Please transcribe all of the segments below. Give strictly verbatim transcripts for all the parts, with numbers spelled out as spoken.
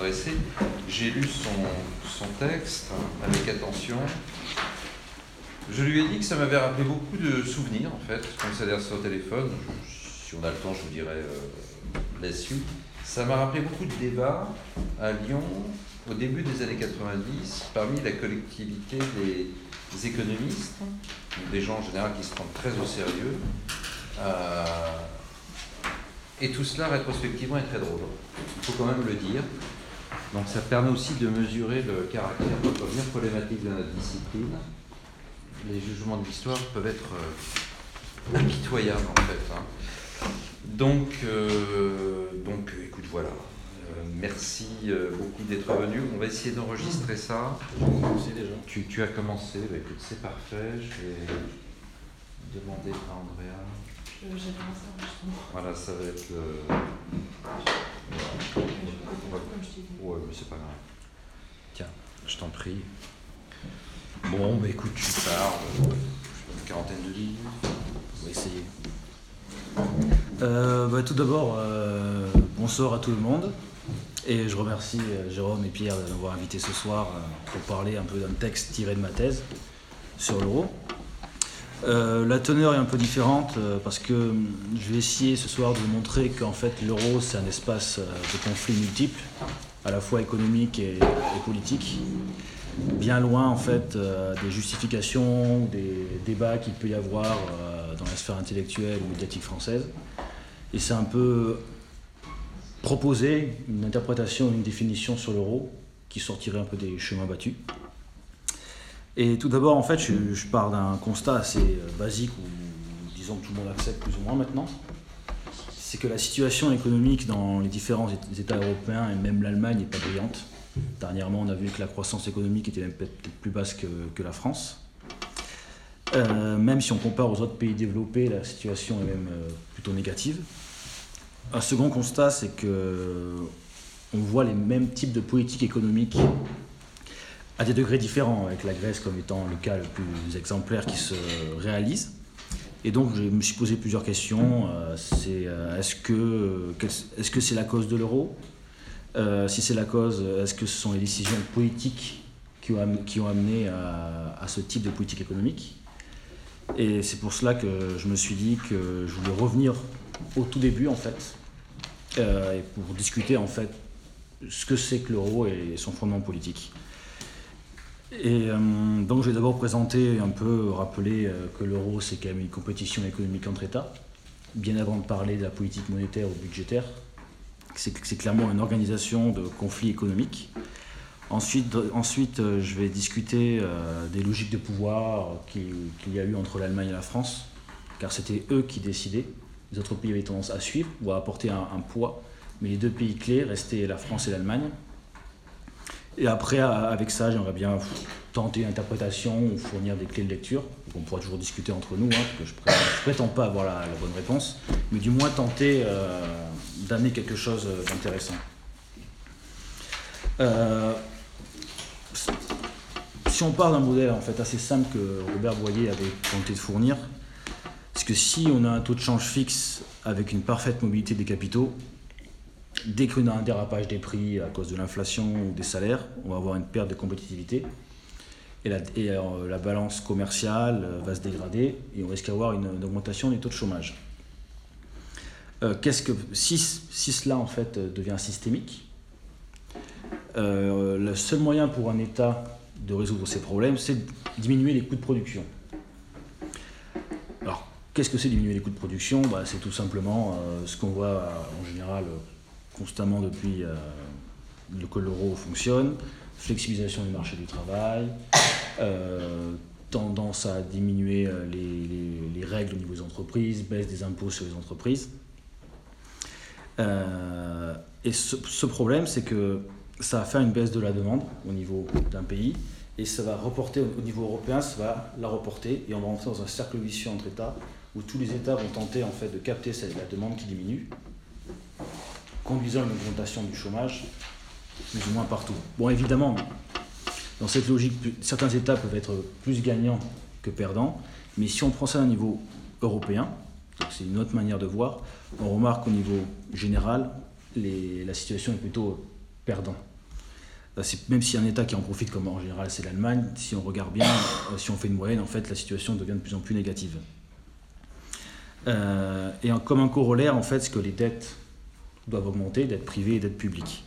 adressé. J'ai lu son, son texte avec attention. Je lui ai dit que ça m'avait rappelé beaucoup de souvenirs, en fait, quand on s'adresse au téléphone. Je, si on a le temps, je vous dirai euh, la suite. Ça m'a rappelé beaucoup de débats à Lyon, au début des années quatre-vingt-dix, parmi la collectivité des, des économistes, des gens en général qui se prennent très au sérieux. Euh, et tout cela, rétrospectivement, est très drôle. Il faut quand même le dire. Donc ça permet aussi de mesurer le caractère, pour revenir, problématique de notre discipline. Les jugements de l'histoire peuvent être euh, impitoyables, en fait. Hein. Donc, euh, donc, écoute, voilà. Euh, merci euh, beaucoup d'être venu. On va essayer d'enregistrer ça. J'ai commencé déjà. Tu, tu as commencé. Bah, écoute, c'est parfait. Je vais demander à Andrea. J'ai commencé enregistrement. Voilà, ça va être le. Mais je peux pas comme je t'ai dit. Ouais, mais c'est pas grave. Tiens, je t'en prie. Bon, bah écoute, tu parles. Une quarantaine de lignes. On va essayer. Euh, bah, tout d'abord, euh, bonsoir à tout le monde. Et je remercie euh, Jérôme et Pierre de m'avoir invité ce soir euh, pour parler un peu d'un texte tiré de ma thèse sur l'euro. Euh, la teneur est un peu différente euh, parce que je vais essayer ce soir de vous montrer qu'en fait l'euro c'est un espace euh, de conflits multiples, à la fois économiques et, et politiques, bien loin en fait euh, des justifications, des débats qu'il peut y avoir euh, dans la sphère intellectuelle ou médiatique française. Et c'est un peu proposer une interprétation, une définition sur l'euro qui sortirait un peu des chemins battus. Et tout d'abord, en fait, je, je pars d'un constat assez basique, ou disons que tout le monde accepte plus ou moins maintenant. C'est que la situation économique dans les différents États européens, et même l'Allemagne, n'est pas brillante. Dernièrement, on a vu que la croissance économique était même peut-être plus basse que, que la France. Euh, même si on compare aux autres pays développés, la situation est même euh, plutôt négative. Un second constat, c'est qu'on voit les mêmes types de politiques économiques à des degrés différents, avec la Grèce comme étant le cas le plus exemplaire qui se réalise. Et donc je me suis posé plusieurs questions. Euh, c'est, euh, est-ce que, est-ce que c'est la cause de l'euro ? euh, Si c'est la cause, est-ce que ce sont les décisions politiques qui ont, qui ont amené à, à ce type de politique économique ? Et c'est pour cela que je me suis dit que je voulais revenir au tout début, en fait, euh, et pour discuter, en fait, ce que c'est que l'euro et son fondement politique. Et euh, donc je vais d'abord présenter un peu, rappeler euh, que l'euro c'est quand même une compétition économique entre États, bien avant de parler de la politique monétaire ou budgétaire. C'est, c'est clairement une organisation de conflits économiques. Ensuite, ensuite euh, je vais discuter euh, des logiques de pouvoir qu'il, qu'il y a eu entre l'Allemagne et la France, car c'était eux qui décidaient. Les autres pays avaient tendance à suivre ou à apporter un, un poids, mais les deux pays clés restaient la France et l'Allemagne. Et après, avec ça, j'aimerais bien tenter une interprétation ou fournir des clés de lecture. On pourra toujours discuter entre nous, hein, parce que je ne prétends pas avoir la, la bonne réponse, mais du moins tenter euh, d'amener quelque chose d'intéressant. Euh, si on part d'un modèle en fait, assez simple que Robert Boyer avait tenté de fournir, c'est que si on a un taux de change fixe avec une parfaite mobilité des capitaux, dès qu'on a un dérapage des prix à cause de l'inflation ou des salaires, on va avoir une perte de compétitivité et la, et euh, la balance commerciale euh, va se dégrader et on risque d'avoir une, une augmentation des taux de chômage. Euh, qu'est-ce que, si, si cela en fait devient systémique, euh, le seul moyen pour un État de résoudre ces problèmes, c'est de diminuer les coûts de production. Alors, qu'est-ce que c'est diminuer les coûts de production ? Bah, c'est tout simplement euh, ce qu'on voit euh, en général euh, constamment depuis euh, que l'euro fonctionne, flexibilisation du marché du travail, euh, tendance à diminuer euh, les, les, les règles au niveau des entreprises, baisse des impôts sur les entreprises. Euh, et ce, ce problème, c'est que ça va faire une baisse de la demande au niveau d'un pays, et ça va reporter au niveau européen, ça va la reporter, et on va rentrer dans un cercle vicieux entre États, où tous les États vont tenter en fait de capter cette, la demande qui diminue, conduisant à une augmentation du chômage, plus ou moins partout. Bon, évidemment, dans cette logique, certains États peuvent être plus gagnants que perdants, mais si on prend ça à un niveau européen, donc c'est une autre manière de voir, on remarque qu'au niveau général, les, la situation est plutôt perdant. c'est, même s'il y a un État qui en profite, comme en général c'est l'Allemagne, si on regarde bien, euh, si on fait une moyenne, en fait, la situation devient de plus en plus négative. Euh, et en, comme un corollaire, en fait, c'est que les dettes doivent augmenter, dettes privées et dettes publiques.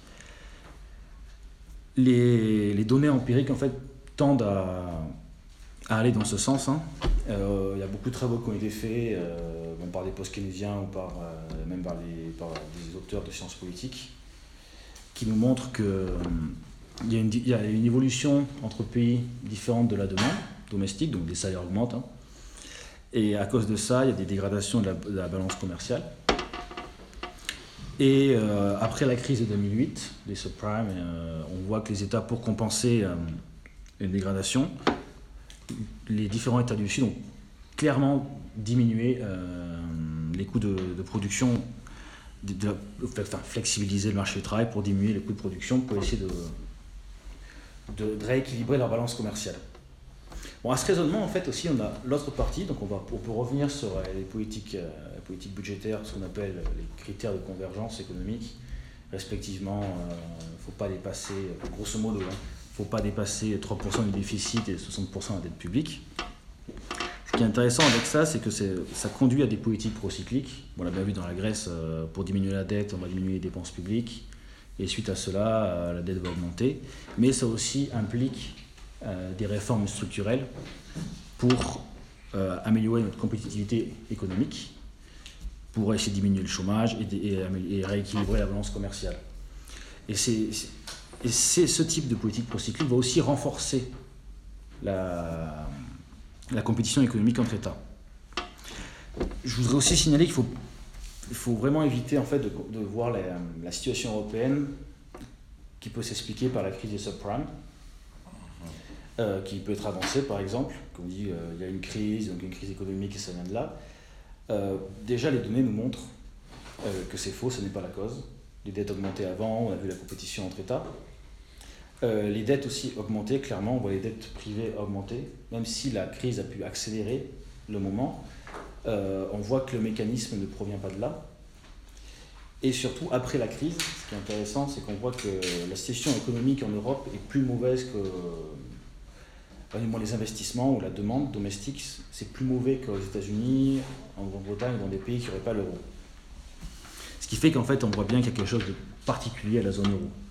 Les, les données empiriques, en fait, tendent à, à aller dans ce sens. Hein. Euh, il y a beaucoup de travaux qui ont été faits, euh, bon, par des post-keynésiens ou par, euh, même par, les, par des auteurs de sciences politiques, qui nous montrent qu'il euh, y, y a une évolution entre pays différente de la demande domestique, donc les salaires augmentent. Hein. Et à cause de ça, il y a des dégradations de la, de la balance commerciale. Et euh, après la crise de deux mille huit, les subprimes, euh, on voit que les États, pour compenser euh, une dégradation, les différents États du Sud ont clairement diminué euh, les coûts de, de production, de, de, enfin, flexibiliser le marché du travail pour diminuer les coûts de production, pour essayer de, de, de rééquilibrer leur balance commerciale. Bon, à ce raisonnement, en fait, aussi, on a l'autre partie, donc on, va, on peut revenir sur les politiques, euh, les politiques budgétaires, ce qu'on appelle les critères de convergence économique, respectivement, il euh, ne faut pas dépasser, grosso modo, il hein, ne faut pas dépasser trois pour cent du déficit et soixante pour cent de la dette publique. Ce qui est intéressant avec ça, c'est que c'est, ça conduit à des politiques procycliques. Bon, on l'a bien vu dans la Grèce, euh, pour diminuer la dette, on va diminuer les dépenses publiques, et suite à cela, euh, la dette va augmenter. Mais ça aussi implique Euh, des réformes structurelles pour euh, améliorer notre compétitivité économique, pour essayer de diminuer le chômage et, et, et rééquilibrer la balance commerciale. Et, c'est, c'est, et c'est, ce type de politique procyclique va aussi renforcer la, la compétition économique entre États. Je voudrais aussi signaler qu'il faut, il faut vraiment éviter en fait, de, de voir la, la situation européenne qui peut s'expliquer par la crise des subprimes. Euh, qui peut être avancée par exemple, comme on dit, il euh, y a une crise, donc une crise économique et ça vient de là. Euh, déjà les données nous montrent euh, que c'est faux, ce n'est pas la cause. Les dettes augmentaient avant, on a vu la compétition entre États. Euh, les dettes aussi augmentaient, clairement, on voit les dettes privées augmenter, même si la crise a pu accélérer le moment, euh, on voit que le mécanisme ne provient pas de là. Et surtout, après la crise, ce qui est intéressant, c'est qu'on voit que la situation économique en Europe est plus mauvaise que... les investissements ou la demande domestique, c'est plus mauvais qu'aux États-Unis, en Grande-Bretagne, dans des pays qui n'auraient pas l'euro. Ce qui fait qu'en fait, on voit bien qu'il y a quelque chose de particulier à la zone euro.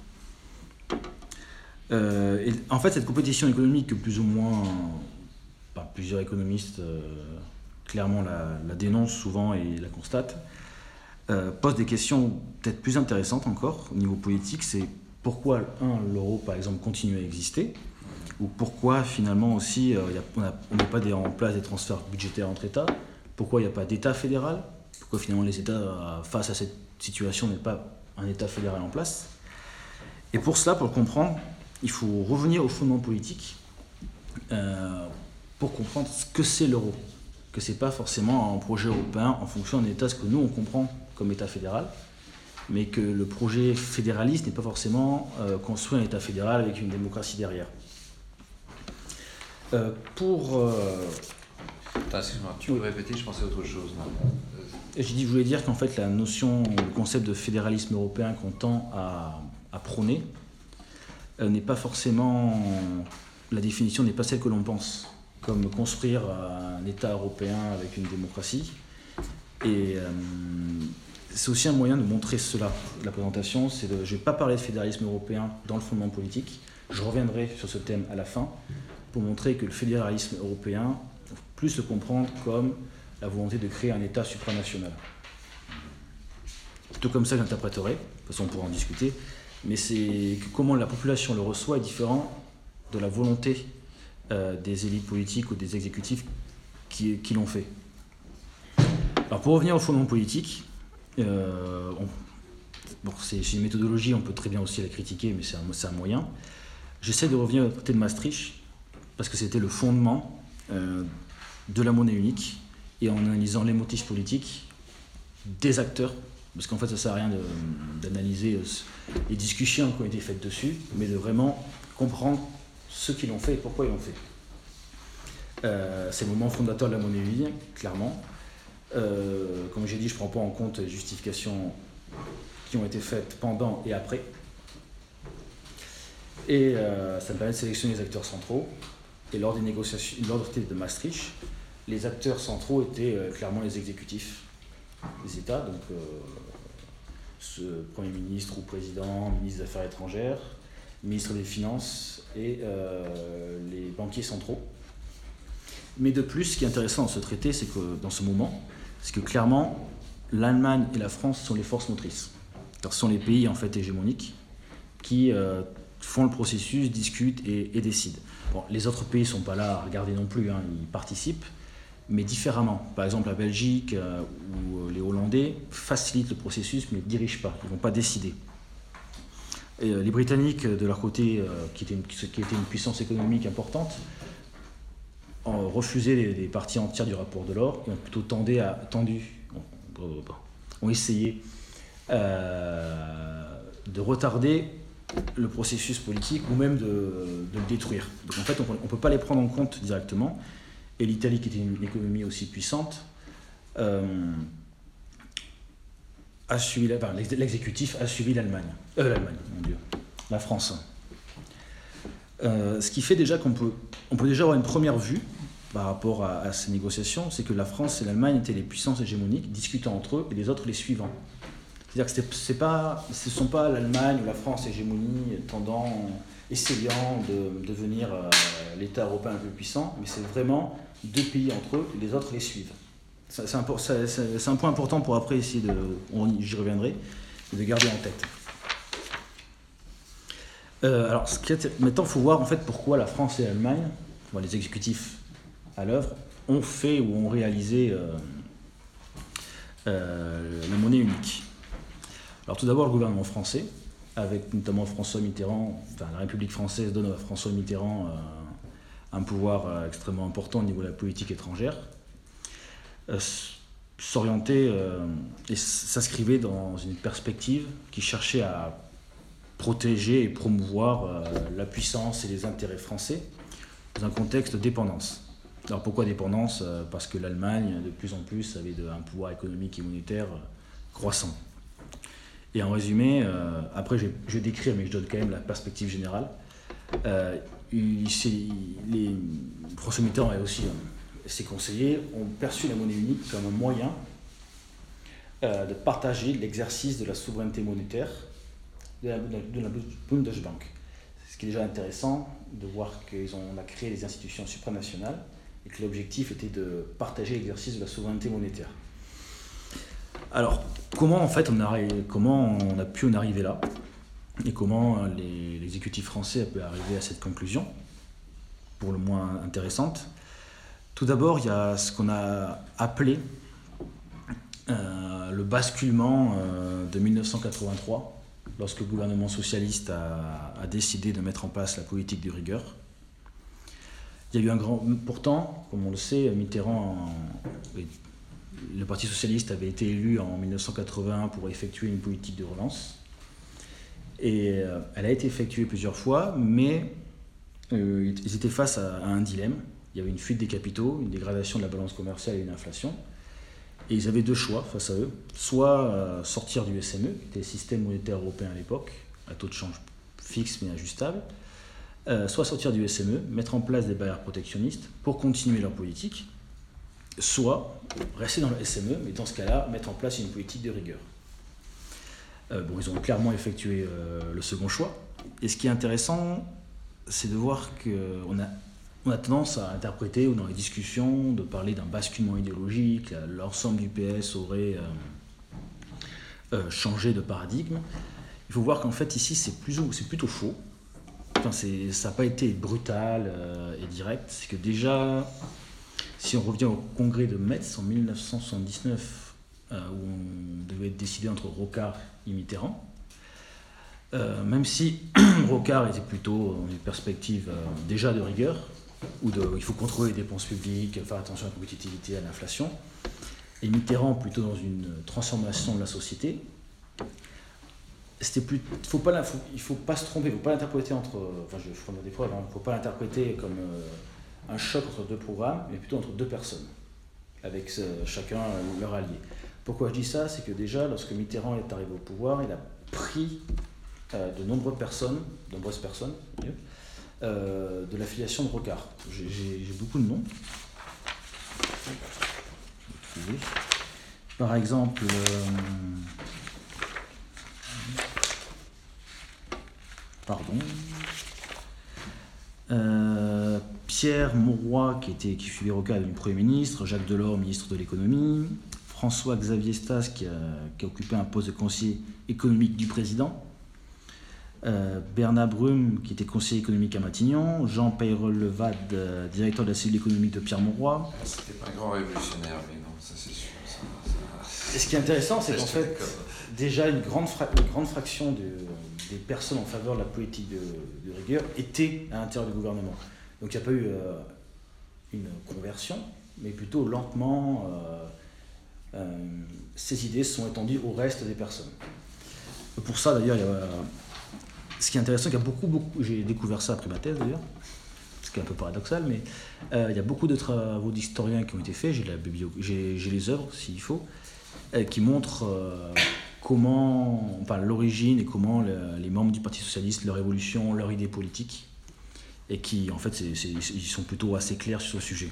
Euh, et en fait, cette compétition économique que plus ou moins, bah, plusieurs économistes euh, clairement la, la dénoncent souvent et la constatent, euh, pose des questions peut-être plus intéressantes encore au niveau politique. C'est pourquoi, un, l'euro, par exemple, continue à exister, ou pourquoi finalement aussi euh, y a, on ne met pas des, en place des transferts budgétaires entre États, pourquoi il n'y a pas d'État fédéral, pourquoi finalement les États euh, face à cette situation n'ont pas un État fédéral en place. Et pour cela, pour le comprendre, il faut revenir au fondement politique euh, pour comprendre ce que c'est l'euro, que ce n'est pas forcément un projet européen en fonction d'un État, ce que nous on comprend comme État fédéral, mais que le projet fédéraliste n'est pas forcément euh, construire un État fédéral avec une démocratie derrière. Euh, pour... Euh... Attends, excuse-moi, tu peux répéter, je pensais à autre chose. J'ai dit, je voulais dire qu'en fait, la notion, le concept de fédéralisme européen qu'on tend à, à prôner euh, n'est pas forcément... La définition n'est pas celle que l'on pense, comme construire un État européen avec une démocratie. Et euh, c'est aussi un moyen de montrer cela. La présentation, c'est de, je ne vais pas parler de fédéralisme européen dans le fondement politique, je reviendrai sur ce thème à la fin, pour montrer que le fédéralisme européen, il faut plus le comprendre comme la volonté de créer un État supranational. C'est plutôt comme ça que j'interpréterai, de toute façon on pourra en discuter, mais c'est que comment la population le reçoit est différent de la volonté euh, des élites politiques ou des exécutifs qui, qui l'ont fait. Alors pour revenir au fondement politique, euh, on, bon, c'est, c'est une méthodologie, on peut très bien aussi la critiquer, mais c'est un, c'est un moyen. J'essaie de revenir au côté de Maastricht, parce que c'était le fondement euh, de la monnaie unique, et en analysant les motifs politiques des acteurs, parce qu'en fait ça ne sert à rien de, d'analyser euh, les discussions qui ont été faites dessus, mais de vraiment comprendre ceux qui l'ont fait et pourquoi ils l'ont fait. Euh, c'est le moment fondateur de la monnaie unique, clairement. Euh, comme j'ai dit, je ne prends pas en compte les justifications qui ont été faites pendant et après. Et euh, ça me permet de sélectionner les acteurs centraux. Et lors des négociations, lors de Maastricht, les acteurs centraux étaient euh, clairement les exécutifs des États, donc euh, ce Premier ministre ou Président, ministre des Affaires étrangères, ministre des Finances et euh, les banquiers centraux. Mais de plus, ce qui est intéressant dans ce traité, c'est que dans ce moment, c'est que clairement, l'Allemagne et la France sont les forces motrices. Car ce sont les pays en fait hégémoniques qui euh, font le processus, discutent et, et décident. Bon, les autres pays ne sont pas là à regarder non plus, hein, ils participent, mais différemment. Par exemple, la Belgique euh, ou les Hollandais facilitent le processus, mais ne dirigent pas, ils ne vont pas décider. Et, euh, les Britanniques, de leur côté, euh, qui, étaient une, qui étaient une puissance économique importante, ont refusé les, les parties entières du rapport de l'or et ont plutôt tendu à, tendu, ont, ont essayé euh, de retarder le processus politique ou même de, de le détruire. Donc en fait, on ne peut pas les prendre en compte directement. Et l'Italie, qui était une économie aussi puissante, euh, a suivi, enfin, l'exécutif a suivi l'Allemagne. Euh, l'Allemagne, mon Dieu. La France. Euh, ce qui fait déjà qu'on peut, on peut déjà avoir une première vue par rapport à, à ces négociations, c'est que la France et l'Allemagne étaient les puissances hégémoniques, discutant entre eux, et les autres les suivants. C'est-à-dire que c'est, c'est pas, ce ne sont pas l'Allemagne ou la France hégémonie tendant, essayant de devenir euh, l'État européen le plus puissant, mais c'est vraiment deux pays entre eux et les autres les suivent. C'est, c'est, un, c'est, c'est un point important pour après essayer de, on, j'y reviendrai, de garder en tête. Euh, alors, ce qui est, maintenant, il faut voir en fait pourquoi la France et l'Allemagne, bon, les exécutifs à l'œuvre, ont fait ou ont réalisé euh, euh, la monnaie unique. Alors tout d'abord, le gouvernement français, avec notamment François Mitterrand, enfin la République française donne à François Mitterrand euh, un pouvoir euh, extrêmement important au niveau de la politique étrangère, euh, s'orientait euh, et s'inscrivait dans une perspective qui cherchait à protéger et promouvoir euh, la puissance et les intérêts français dans un contexte de dépendance. Alors pourquoi dépendance ? Parce que l'Allemagne, de plus en plus, avait de, un pouvoir économique et monétaire croissant. Et en résumé, euh, après je vais, je vais décrire, mais je donne quand même la perspective générale. Euh, il, les, François Mitterrand et aussi euh, ses conseillers ont perçu la monnaie unique comme un moyen euh, de partager l'exercice de la souveraineté monétaire de la, de la Bundesbank. Ce qui est déjà intéressant de voir qu'ils ont on a créé des institutions supranationales et que l'objectif était de partager l'exercice de la souveraineté monétaire. Alors, comment en fait on a, comment on a pu en arriver là et comment les, l'exécutif français a pu arriver à cette conclusion, pour le moins intéressante. Tout d'abord, il y a ce qu'on a appelé euh, le basculement euh, de dix-neuf cent quatre-vingt-trois, lorsque le gouvernement socialiste a, a décidé de mettre en place la politique de rigueur. Il y a eu un grand... Pourtant, comme on le sait, Mitterrand... En, le Parti socialiste avait été élu en dix-neuf cent quatre-vingt-un pour effectuer une politique de relance. Et euh, elle a été effectuée plusieurs fois, mais euh, ils étaient face à, à un dilemme. Il y avait une fuite des capitaux, une dégradation de la balance commerciale et une inflation. Et ils avaient deux choix face à eux. Soit euh, sortir du S M E, qui était le système monétaire européen à l'époque, à taux de change fixe mais ajustable. Euh, soit sortir du S M E, mettre en place des barrières protectionnistes pour continuer leur politique. Soit rester dans le S M E, mais dans ce cas-là, mettre en place une politique de rigueur. Euh, bon, ils ont clairement effectué euh, le second choix. Et ce qui est intéressant, c'est de voir qu'on a, on a tendance à interpréter, ou dans les discussions, de parler d'un basculement idéologique, l'ensemble du P S aurait euh, euh, changé de paradigme. Il faut voir qu'en fait, ici, c'est, plus ou, c'est plutôt faux. Enfin, c'est, ça n'a pas été brutal euh, et direct. C'est que déjà... Si on revient au congrès de Metz en dix-neuf cent soixante-dix-neuf, euh, où on devait décider entre Rocard et Mitterrand, euh, même si Rocard était plutôt dans une perspective euh, déjà de rigueur, où de, il faut contrôler les dépenses publiques, faire attention à la compétitivité, à l'inflation, et Mitterrand plutôt dans une transformation de la société, c'était plus, faut pas, faut, il ne faut pas se tromper, il ne faut pas l'interpréter entre, enfin je ferai des preuves, il ne faut pas l'interpréter comme... Euh, un choc entre deux programmes, mais plutôt entre deux personnes, avec ce, chacun leur allié. Pourquoi je dis ça ? C'est que déjà, lorsque Mitterrand est arrivé au pouvoir, il a pris euh, de nombreuses personnes, de nombreuses personnes mieux, euh, de l'affiliation de Rocard. J'ai, j'ai, j'ai beaucoup de noms. Par exemple, euh, pardon, euh, Pierre Mauroy, qui, était, qui fut Rocard, devenu Premier ministre, Jacques Delors, ministre de l'économie, François-Xavier Stas, qui a, qui a occupé un poste de conseiller économique du président, euh, Bernard Brume, qui était conseiller économique à Matignon, Jean Peyrol-Levade, euh, directeur de la cellule économique de Pierre Mauroy. C'était pas un grand révolutionnaire, mais non, ça c'est sûr. Ça, ça... Et ce qui est intéressant, c'est qu'en fait, déjà une grande, fra- une grande fraction de, des personnes en faveur de la politique de, de rigueur étaient à l'intérieur du gouvernement. Donc il n'y a pas eu euh, une conversion, mais plutôt lentement, euh, euh, ces idées sont étendues au reste des personnes. Pour ça, d'ailleurs, il y a, ce qui est intéressant, c'est qu'il y a beaucoup, beaucoup, j'ai découvert ça après ma thèse d'ailleurs, ce qui est un peu paradoxal, mais euh, il y a beaucoup de travaux d'historiens qui ont été faits, j'ai, la biblio- j'ai, j'ai les œuvres s'il faut, euh, qui montrent euh, comment, enfin, l'origine et comment le, les membres du Parti Socialiste, leur évolution, leur idée politique, et qui en fait c'est, c'est, ils sont plutôt assez clairs sur ce sujet.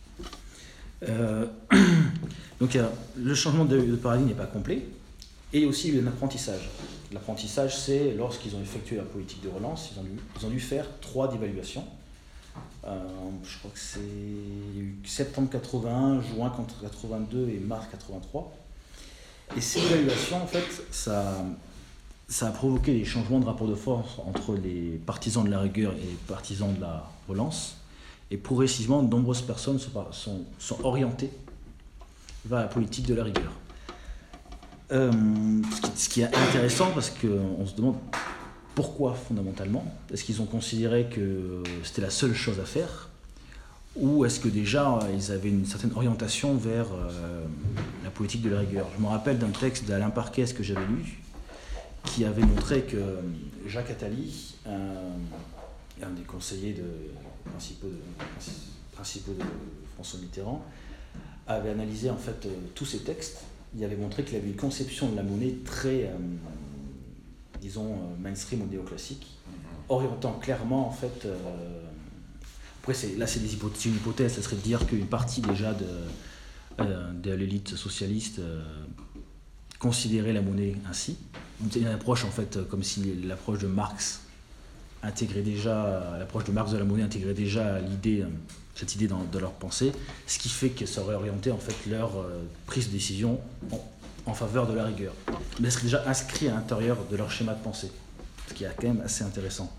Euh, donc euh, le changement de, de paradigme n'est pas complet, et aussi il y a eu un apprentissage. L'apprentissage, c'est lorsqu'ils ont effectué la politique de relance, ils ont dû, ils ont dû faire trois dévaluations. Euh, je crois que c'est il y a eu septembre quatre-vingt-un, juin quatre-vingt-deux et mars quatre-vingt-trois. Et ces dévaluations, en fait, ça, ça a provoqué des changements de rapport de force entre les partisans de la rigueur et les partisans de la relance. Et progressivement, de nombreuses personnes sont, sont, sont orientées vers la politique de la rigueur. Euh, ce, qui, ce qui est intéressant, parce qu'on se demande pourquoi fondamentalement. Est-ce qu'ils ont considéré que c'était la seule chose à faire, ou est-ce que déjà ils avaient une certaine orientation vers euh, la politique de la rigueur? Je me rappelle d'un texte d'Alain Parquès que j'avais lu, qui avait montré que Jacques Attali, un, un des conseillers de, principaux, de, principaux de François Mitterrand, avait analysé en fait euh, tous ces textes. Il avait montré qu'il avait une conception de la monnaie très, euh, disons, euh, mainstream ou néoclassique, orientant clairement en fait. Euh, après, c'est, là, c'est, des hypothèses, c'est une hypothèse, ça serait de dire qu'une partie déjà de, euh, de l'élite socialiste euh, considérait la monnaie ainsi. C'est une approche en fait, comme si l'approche de Marx intégrait déjà, l'approche de Marx de la monnaie intégrait déjà l'idée. cette idée dans, dans leur pensée, ce qui fait que ça aurait orienté en fait leur euh, prise de décision en, en faveur de la rigueur. Mais c'est déjà inscrit à l'intérieur de leur schéma de pensée, ce qui est quand même assez intéressant.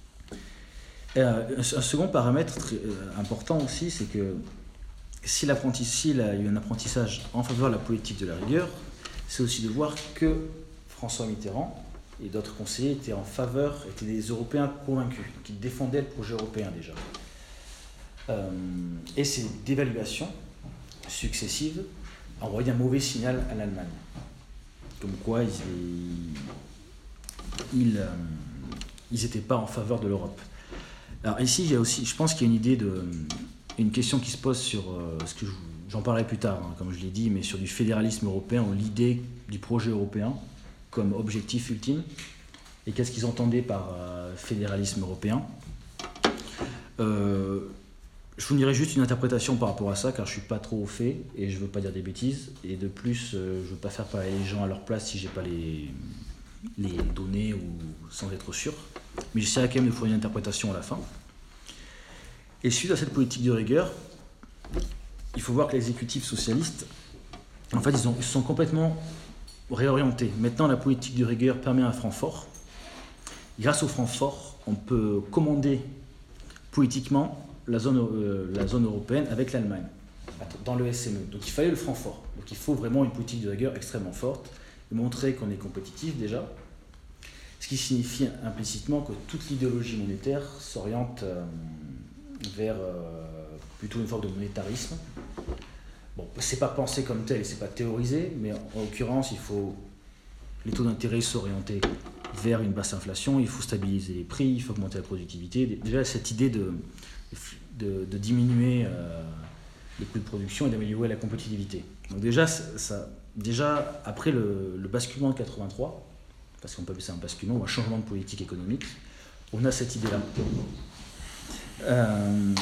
Et, euh, un, un second paramètre très, euh, important aussi, c'est que si, si il y a eu un apprentissage en faveur de la politique de la rigueur, c'est aussi de voir que François Mitterrand et d'autres conseillers étaient en faveur, étaient des Européens convaincus, qui défendaient le projet européen déjà. Euh, et ces dévaluations successives envoyaient un mauvais signal à l'Allemagne. Comme quoi ils ils, euh, ils étaient pas en faveur de l'Europe. Alors ici, il y a aussi, je pense qu'il y a une idée de, une question qui se pose sur euh, ce que je, j'en parlerai plus tard, hein, comme je l'ai dit, mais sur du fédéralisme européen ou l'idée du projet européen comme objectif ultime. Et qu'est-ce qu'ils entendaient par euh, fédéralisme européen? euh, Je vous dirai juste une interprétation par rapport à ça, car je ne suis pas trop au fait et je ne veux pas dire des bêtises. Et de plus, euh, je ne veux pas faire parler les gens à leur place si je n'ai pas les, les données ou sans être sûr. Mais j'essaierai quand même de fournir une interprétation à la fin. Et suite à cette politique de rigueur, il faut voir que l'exécutif socialiste, en fait, ils, ont, ils se sont complètement réorientés. Maintenant, la politique de rigueur permet un franc fort. Grâce au franc fort, on peut commander politiquement La zone, euh, la zone européenne avec l'Allemagne, dans le S M E. Donc il fallait le franc fort. Donc il faut vraiment une politique de rigueur extrêmement forte, et montrer qu'on est compétitif déjà, ce qui signifie implicitement que toute l'idéologie monétaire s'oriente euh, vers euh, plutôt une forme de monétarisme. Bon, c'est pas pensé comme tel et c'est pas théorisé, mais en, en l'occurrence, il faut les taux d'intérêt s'orienter vers une basse inflation, il faut stabiliser les prix, il faut augmenter la productivité. Déjà cette idée de De, de diminuer euh, les coûts de production et d'améliorer la compétitivité. Donc déjà, ça, déjà après le, le basculement de quatre-vingt-trois, parce qu'on peut appeler ça un basculement ou un changement de politique économique, on a cette idée-là. Euh,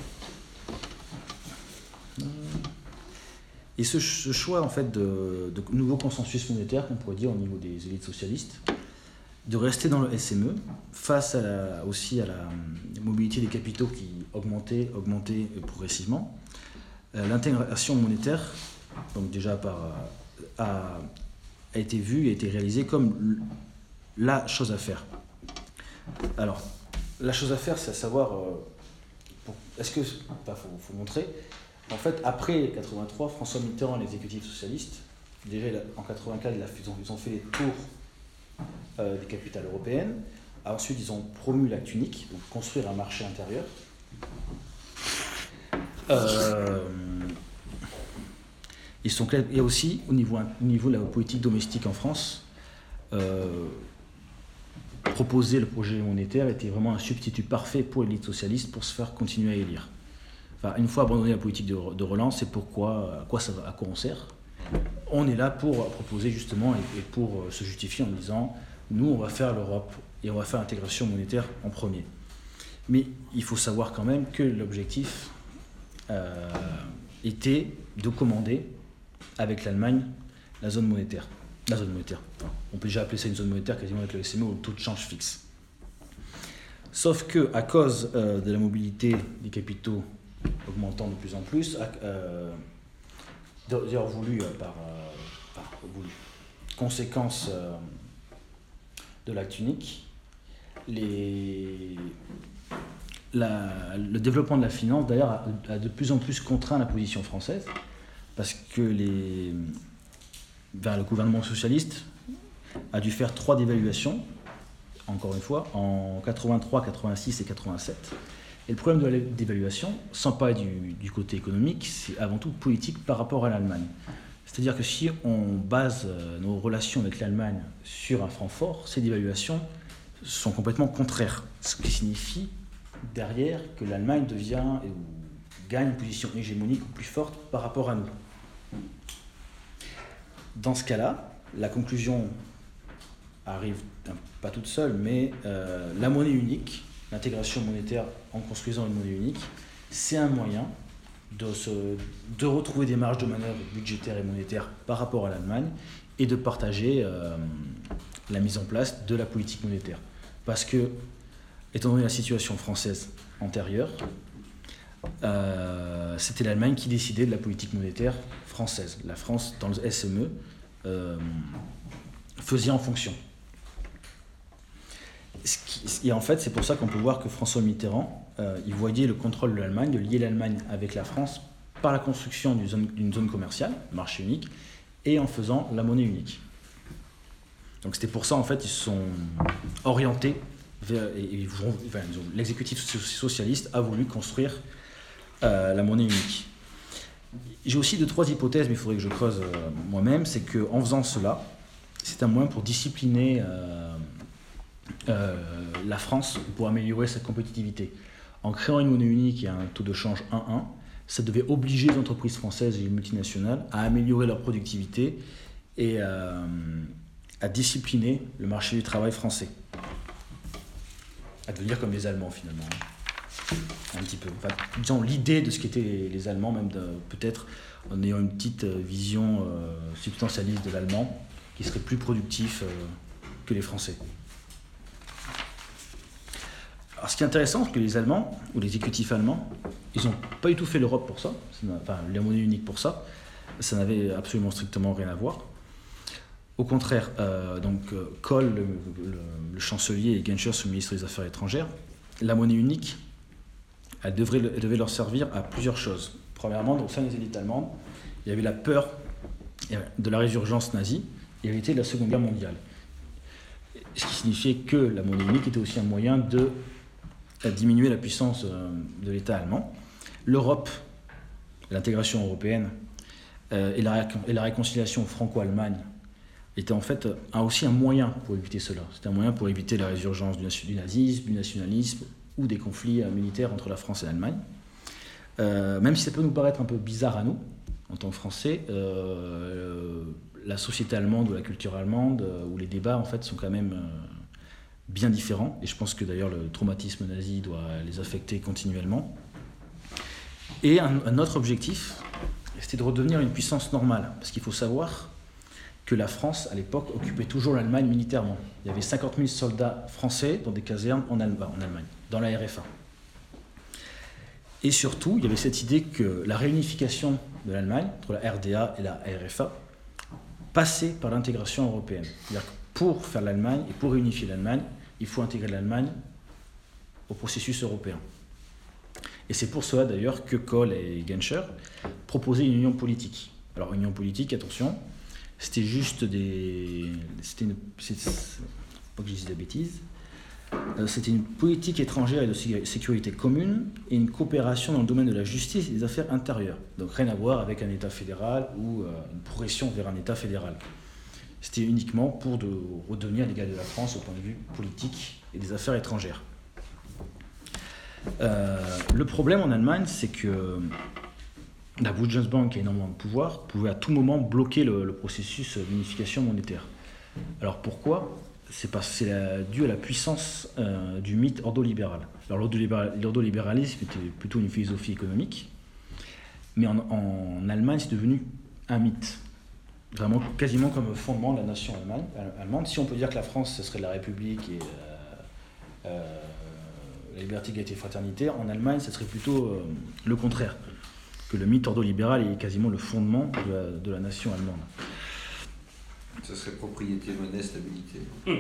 et ce, ce choix en fait de, de nouveau consensus monétaire, qu'on pourrait dire au niveau des élites socialistes, de rester dans le S M E face à la, aussi à la mobilité des capitaux qui augmentait, augmentait progressivement, euh, l'intégration monétaire, donc déjà par, a, a été vue et a été réalisée comme la chose à faire. Alors, la chose à faire, c'est à savoir, euh, pour, est-ce que, enfin, faut, faut montrer, en fait, après quatre-vingt-trois, François Mitterrand, l'exécutif socialiste, déjà en quatre-vingt-quatre, ils ont, ils ont fait les tours euh, des capitales européennes. Ensuite, ils ont promu l'acte unique, donc construire un marché intérieur. Euh, ils sont clairs, et aussi au niveau, au niveau de la politique domestique en France. Euh, proposer le projet monétaire était vraiment un substitut parfait pour l'élite socialiste pour se faire continuer à élire. Enfin, une fois abandonné la politique de, de relance, c'est pourquoi, à quoi, ça, à quoi on sert. On est là pour proposer justement et, et pour se justifier en disant nous on va faire l'Europe et on va faire l'intégration monétaire en premier. Mais il faut savoir quand même que l'objectif euh, était de commander avec l'Allemagne la zone monétaire. La zone monétaire. Enfin, on peut déjà appeler ça une zone monétaire quasiment avec le S M E où le taux de change fixe. Sauf que à cause euh, de la mobilité des capitaux augmentant de plus en plus, euh, d'ailleurs voulu euh, par, euh, par voulu, conséquence euh, de l'acte unique, les, la, le développement de la finance d'ailleurs a, a de plus en plus contraint la position française parce que les vers le gouvernement socialiste a dû faire trois dévaluations, encore une fois, en quatre-vingt-trois, quatre-vingt-six et quatre-vingt-sept. Et le problème de la dévaluation, sans pas du, du côté économique, c'est avant tout politique par rapport à l'Allemagne. C'est-à-dire que si on base nos relations avec l'Allemagne sur un franc fort, ces dévaluations sont complètement contraires. Ce qui signifie derrière que l'Allemagne devient ou gagne une position hégémonique plus forte par rapport à nous. Dans ce cas-là, la conclusion arrive pas toute seule, mais euh, la monnaie unique, l'intégration monétaire en construisant une monnaie unique, c'est un moyen de, se, de retrouver des marges de manœuvre budgétaires et monétaires par rapport à l'Allemagne et de partager euh, la mise en place de la politique monétaire. Parce que, étant donné la situation française antérieure, euh, c'était l'Allemagne qui décidait de la politique monétaire française. La France, dans le S M E, euh, faisait en fonction. Ce qui, et en fait, c'est pour ça qu'on peut voir que François Mitterrand, euh, il voyait le contrôle de l'Allemagne, de lier l'Allemagne avec la France par la construction d'une zone, d'une zone commerciale, marché unique, et en faisant la monnaie unique. Donc c'était pour ça, en fait, ils se sont orientés vers, et, et enfin, l'exécutif socialiste a voulu construire euh, la monnaie unique. J'ai aussi deux, trois hypothèses, mais il faudrait que je creuse euh, moi-même. C'est qu'en faisant cela, c'est un moyen pour discipliner euh, euh, la France pour améliorer sa compétitivité. En créant une monnaie unique et un taux de change un à un, ça devait obliger les entreprises françaises et les multinationales à améliorer leur productivité et euh, à discipliner le marché du travail français. À devenir comme les Allemands, finalement. Un petit peu. Enfin, disons, l'idée de ce qu'étaient les, les Allemands, même de, peut-être en ayant une petite vision euh, substantialiste de l'allemand, qui serait plus productif euh, que les Français. Alors, ce qui est intéressant, c'est que les Allemands, ou les exécutifs allemands, ils n'ont pas du tout fait l'Europe pour ça, enfin, la monnaie unique pour ça. Ça n'avait absolument strictement rien à voir. Au contraire, euh, donc, Kohl, le, le, le chancelier, et Genscher, le ministre des Affaires étrangères, la monnaie unique, elle devrait, elle devait leur servir à plusieurs choses. Premièrement, au sein des élites allemandes, il y avait la peur de la résurgence nazie, héritée de la Seconde Guerre mondiale. Ce qui signifiait que la monnaie unique était aussi un moyen de diminuer la puissance de l'État allemand. L'Europe, l'intégration européenne euh, et, la, et la réconciliation franco-allemande était en fait un, aussi un moyen pour éviter cela. C'était un moyen pour éviter la résurgence du, du nazisme, du nationalisme ou des conflits euh, militaires entre la France et l'Allemagne. Euh, même si ça peut nous paraître un peu bizarre à nous, en tant que Français, euh, la société allemande ou la culture allemande, euh, où les débats en fait sont quand même euh, bien différents. Et je pense que d'ailleurs le traumatisme nazi doit les affecter continuellement. Et un, un autre objectif, c'était de redevenir une puissance normale. Parce qu'il faut savoir que la France, à l'époque, occupait toujours l'Allemagne militairement. Il y avait cinquante mille soldats français dans des casernes en Allemagne, en Allemagne dans la R F A. Et surtout, il y avait cette idée que la réunification de l'Allemagne, entre la R D A et la R F A, passait par l'intégration européenne. C'est-à-dire que pour faire l'Allemagne et pour réunifier l'Allemagne, il faut intégrer l'Allemagne au processus européen. Et c'est pour cela d'ailleurs que Kohl et Genscher proposaient une union politique. Alors, union politique, attention, c'était juste des. C'était une. C'est, faut pas que je dise des bêtises. C'était une politique étrangère et de sécurité commune et une coopération dans le domaine de la justice et des affaires intérieures. Donc rien à voir avec un État fédéral ou une progression vers un État fédéral. C'était uniquement pour de redevenir l'égal de la France au point de vue politique et des affaires étrangères. Euh, le problème en Allemagne, c'est que la Bundesbank, qui a énormément de pouvoir, pouvait à tout moment bloquer le, le processus d'unification monétaire. Alors pourquoi ? C'est parce que c'est la, dû à la puissance euh, du mythe ordolibéral. Alors l'ordolibéral, l'ordolibéralisme était plutôt une philosophie économique, mais en, en Allemagne, c'est devenu un mythe. Vraiment quasiment comme le fondement de la nation allemande. allemande. Si on peut dire que la France, ce serait la République et euh, euh, la liberté, égalité et fraternité, en Allemagne, ce serait plutôt euh, le contraire. Que le mythe ordolibéral est quasiment le fondement de la, de la nation allemande. Ce serait propriété, monnaie, stabilité.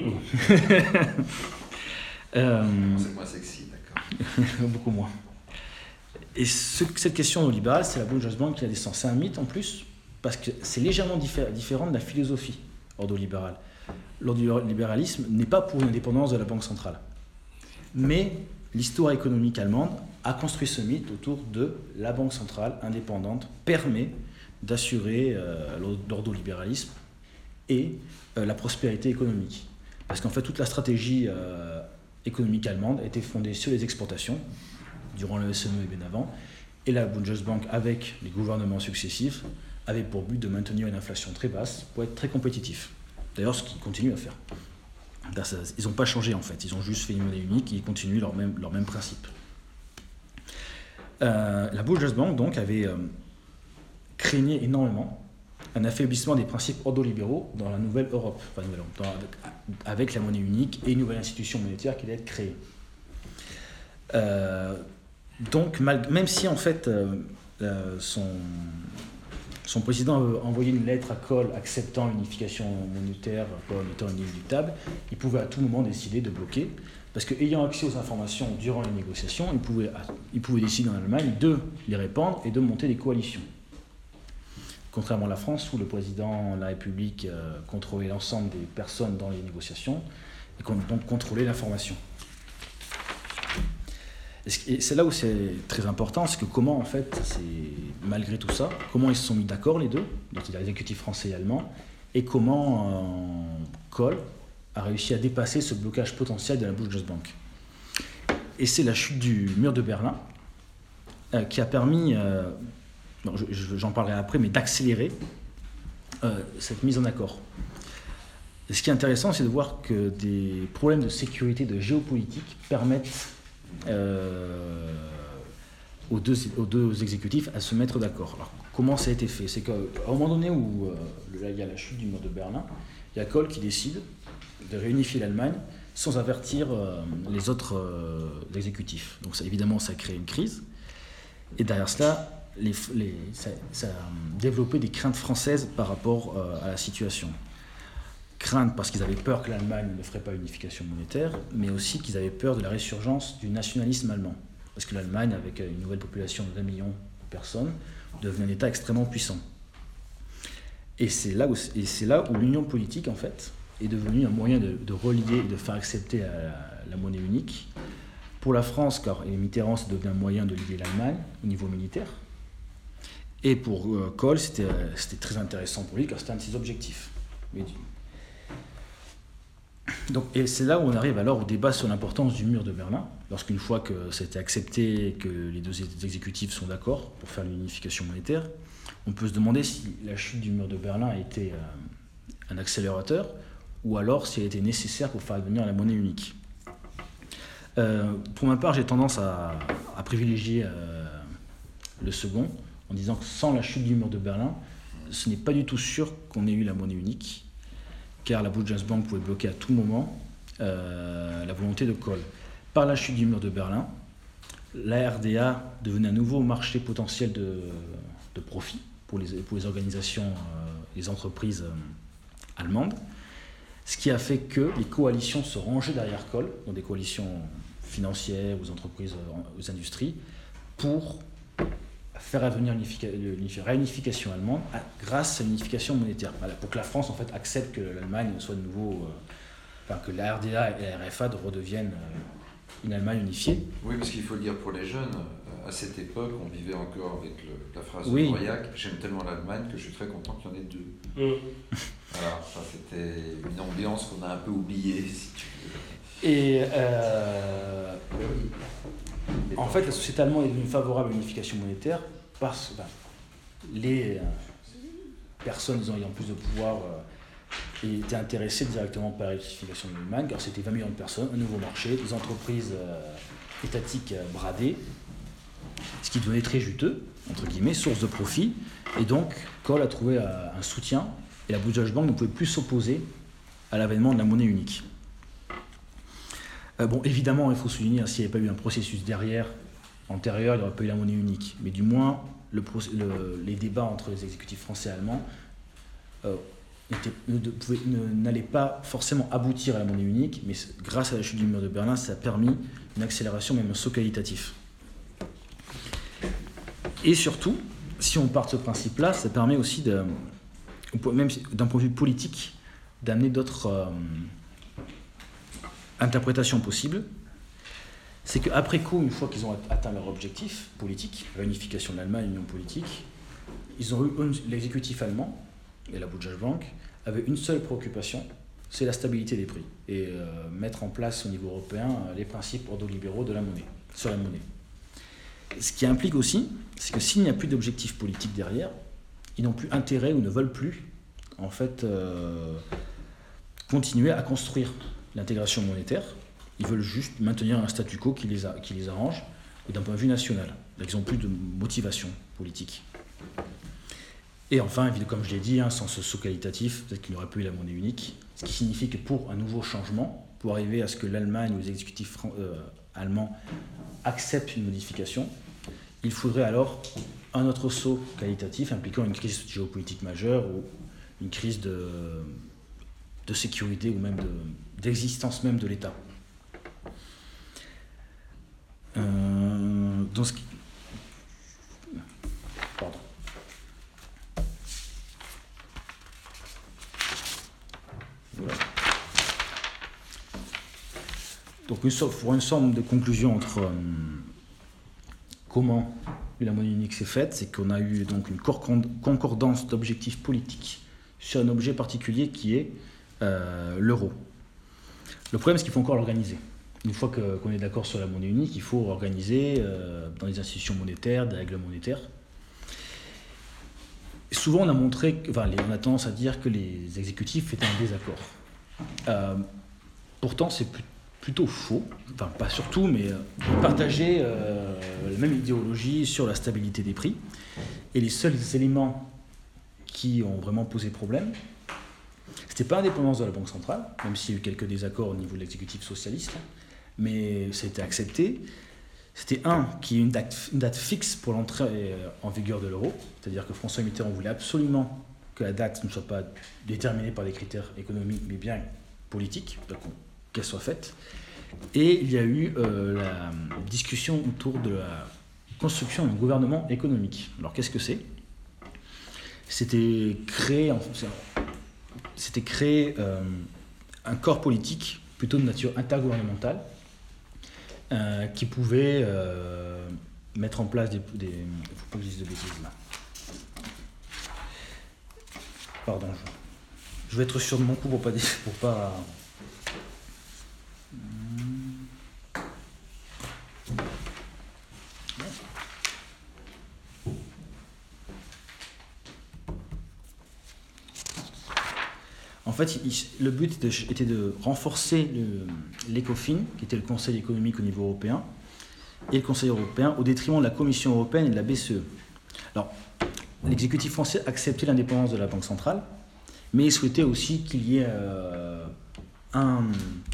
euh, c'est moins sexy, d'accord. Beaucoup moins. Et ce, cette question ordolibérale, c'est la Bundesbank qui la descend. C'est un mythe en plus, parce que c'est légèrement diffé- différent de la philosophie ordolibérale. L'ordolibéralisme n'est pas pour une indépendance de la Banque centrale. Mais l'histoire économique allemande a construit ce mythe autour de la Banque centrale indépendante, permet d'assurer euh, l'ordolibéralisme et euh, la prospérité économique. Parce qu'en fait, toute la stratégie euh, économique allemande a été fondée sur les exportations, durant le S M E et bien avant, et la Bundesbank, avec les gouvernements successifs, avait pour but de maintenir une inflation très basse pour être très compétitif. D'ailleurs, ce qu'ils continuent à faire. Ils n'ont pas changé en fait, ils ont juste fait une monnaie unique et ils continuent leur même, leur même principe. Euh, la Bundesbank donc avait euh, craigné énormément un affaiblissement des principes ordolibéraux dans la nouvelle Europe, enfin, nouvelle, dans, avec, avec la monnaie unique et une nouvelle institution monétaire qui allait être créée. Euh, donc, mal, même si en fait euh, euh, son, son président a envoyé une lettre à Kohl acceptant l'unification monétaire comme étant inéluctable, il pouvait à tout moment décider de bloquer, parce qu'ayant accès aux informations durant les négociations, il pouvait, il pouvait décider en Allemagne de les répandre et de monter des coalitions. Contrairement à la France, où le président de la République euh, contrôlait l'ensemble des personnes dans les négociations et donc contrôlait l'information. Et c'est là où c'est très important, c'est que comment, en fait, c'est, malgré tout ça, comment ils se sont mis d'accord, les deux, c'est-à-dire l'exécutif français et allemand, et comment euh, Kohl a réussi à dépasser ce blocage potentiel de la Bundesbank. Et c'est la chute du mur de Berlin euh, qui a permis... Euh, Non, je, je, j'en parlerai après, mais d'accélérer euh, cette mise en accord. Et ce qui est intéressant, c'est de voir que des problèmes de sécurité, de géopolitique permettent euh, aux, deux, aux deux exécutifs à se mettre d'accord. Alors, comment ça a été fait ? C'est qu'à un moment donné où euh, il y a la chute du mur de Berlin, il y a Kohl qui décide de réunifier l'Allemagne sans avertir euh, les autres euh, exécutifs. Donc ça, évidemment, ça crée une crise. Et derrière cela, Les, les, ça, ça a développé des craintes françaises par rapport euh, à la situation. Craintes parce qu'ils avaient peur que l'Allemagne ne ferait pas unification monétaire, mais aussi qu'ils avaient peur de la résurgence du nationalisme allemand. Parce que l'Allemagne, avec une nouvelle population de vingt millions de personnes, devenait un État extrêmement puissant. Et c'est là où, et c'est là où l'union politique, en fait, est devenue un moyen de, de relier et de faire accepter la, la monnaie unique. Pour la France, car Mitterrand, c'est devenu un moyen de lier l'Allemagne au niveau militaire. Et pour euh, Kohl, c'était, euh, c'était très intéressant pour lui, car c'était un de ses objectifs. Mais, donc, et c'est là où on arrive alors au débat sur l'importance du mur de Berlin, lorsqu'une fois que ça a été accepté et que les deux exécutifs sont d'accord pour faire l'unification monétaire, on peut se demander si la chute du mur de Berlin a été euh, un accélérateur, ou alors si elle était nécessaire pour faire advenir la monnaie unique. Euh, pour ma part, j'ai tendance à, à privilégier euh, le second, en disant que sans la chute du mur de Berlin, ce n'est pas du tout sûr qu'on ait eu la monnaie unique, car la Bundesbank pouvait bloquer à tout moment euh, la volonté de Kohl. Par la chute du mur de Berlin, la R D A devenait un nouveau marché potentiel de, de profit pour les, pour les organisations, euh, les entreprises euh, allemandes, ce qui a fait que les coalitions se rangeaient derrière Kohl, donc des coalitions financières, aux entreprises, aux industries, pour faire advenir une réunification allemande grâce à l'unification monétaire. Voilà, pour que la France en fait, accepte que l'Allemagne soit de nouveau, euh, enfin que la R D A et la R F A redeviennent euh, une Allemagne unifiée. Oui, parce qu'il faut le dire pour les jeunes, à cette époque, on vivait encore avec le, la phrase oui. de Mauriac, j'aime tellement l'Allemagne que je suis très content qu'il y en ait deux. Mmh. Voilà, ça c'était une ambiance qu'on a un peu oubliée, si tu veux. Et euh, en fait, la société allemande est devenue favorable à l'unification monétaire parce que ben, les euh, personnes disons, ayant plus de pouvoir euh, étaient intéressées directement par la l'unification de l'Allemagne, car c'était vingt millions de personnes, un nouveau marché, des entreprises euh, étatiques euh, bradées, ce qui devenait très juteux, entre guillemets, source de profit. Et donc, Kohl a trouvé euh, un soutien et la Bundesbank ne pouvait plus s'opposer à l'avènement de la monnaie unique. Euh, bon, évidemment, il faut souligner, hein, s'il n'y avait pas eu un processus derrière, antérieur, il n'y aurait pas eu la monnaie unique. Mais du moins, le, le, les débats entre les exécutifs français et allemands euh, ne, ne, n'allaient pas forcément aboutir à la monnaie unique, mais grâce à la chute du mur de Berlin, ça a permis une accélération, même un saut qualitatif. Et surtout, si on part de ce principe-là, ça permet aussi, de, même d'un point de vue politique, d'amener d'autres euh, interprétations possibles. C'est qu'après coup, une fois qu'ils ont atteint leur objectif politique, réunification de l'Allemagne, union politique, ils ont eu une, l'exécutif allemand et la Bundesbank avaient une seule préoccupation, c'est la stabilité des prix et euh, mettre en place au niveau européen les principes ordolibéraux de la monnaie, sur la monnaie. Ce qui implique aussi, c'est que s'il n'y a plus d'objectif politique derrière, ils n'ont plus intérêt ou ne veulent plus en fait euh, continuer à construire l'intégration monétaire. Ils veulent juste maintenir un statu quo qui les, a, qui les arrange et d'un point de vue national. Donc ils n'ont plus de motivation politique. Et enfin, comme je l'ai dit, hein, sans ce saut qualitatif, peut-être qu'il n'y aurait pas eu la monnaie unique, ce qui signifie que pour un nouveau changement, pour arriver à ce que l'Allemagne ou les exécutifs euh, allemands acceptent une modification, il faudrait alors un autre saut qualitatif impliquant une crise géopolitique majeure ou une crise de, de sécurité ou même de, d'existence même de l'État. Euh, dans ce qui... Pardon. Voilà. Donc, une, pour une sorte de conclusion entre euh, comment la monnaie unique s'est faite, c'est qu'on a eu donc une concordance d'objectifs politiques sur un objet particulier qui est euh, l'euro. Le problème, c'est qu'il faut encore l'organiser. Une fois que, qu'on est d'accord sur la monnaie unique, il faut organiser euh, dans les institutions monétaires, des règles monétaires. Et souvent, on a montré, enfin, on a tendance à dire que les exécutifs étaient en désaccord. Euh, pourtant, c'est plus, plutôt faux. Enfin, pas surtout, mais euh, ils partageaient euh, la même idéologie sur la stabilité des prix. Et les seuls éléments qui ont vraiment posé problème, c'était pas l'indépendance de la Banque centrale, même s'il y a eu quelques désaccords au niveau de l'exécutif socialiste, mais ça a été accepté. C'était un, qui est une date, une date fixe pour l'entrée en vigueur de l'euro, c'est-à-dire que François Mitterrand voulait absolument que la date ne soit pas déterminée par des critères économiques, mais bien politiques, donc qu'elle soit faite. Et il y a eu euh, la discussion autour de la construction d'un gouvernement économique. Alors qu'est-ce que c'est ? C'était créer, c'était créer euh, un corps politique plutôt de nature intergouvernementale euh, qui pouvait euh, mettre en place des... des il ne faut pas que je dise de bêtises là. Pardon, je, je vais être sûr de mon coup pour pas... Pour pas En en fait, il, le but de, était de renforcer le, l'ECOFIN, qui était le Conseil économique au niveau européen, et le Conseil européen au détriment de la Commission européenne et de la B C E. Alors, l'exécutif français acceptait l'indépendance de la Banque centrale, mais il souhaitait aussi qu'il y ait euh, un,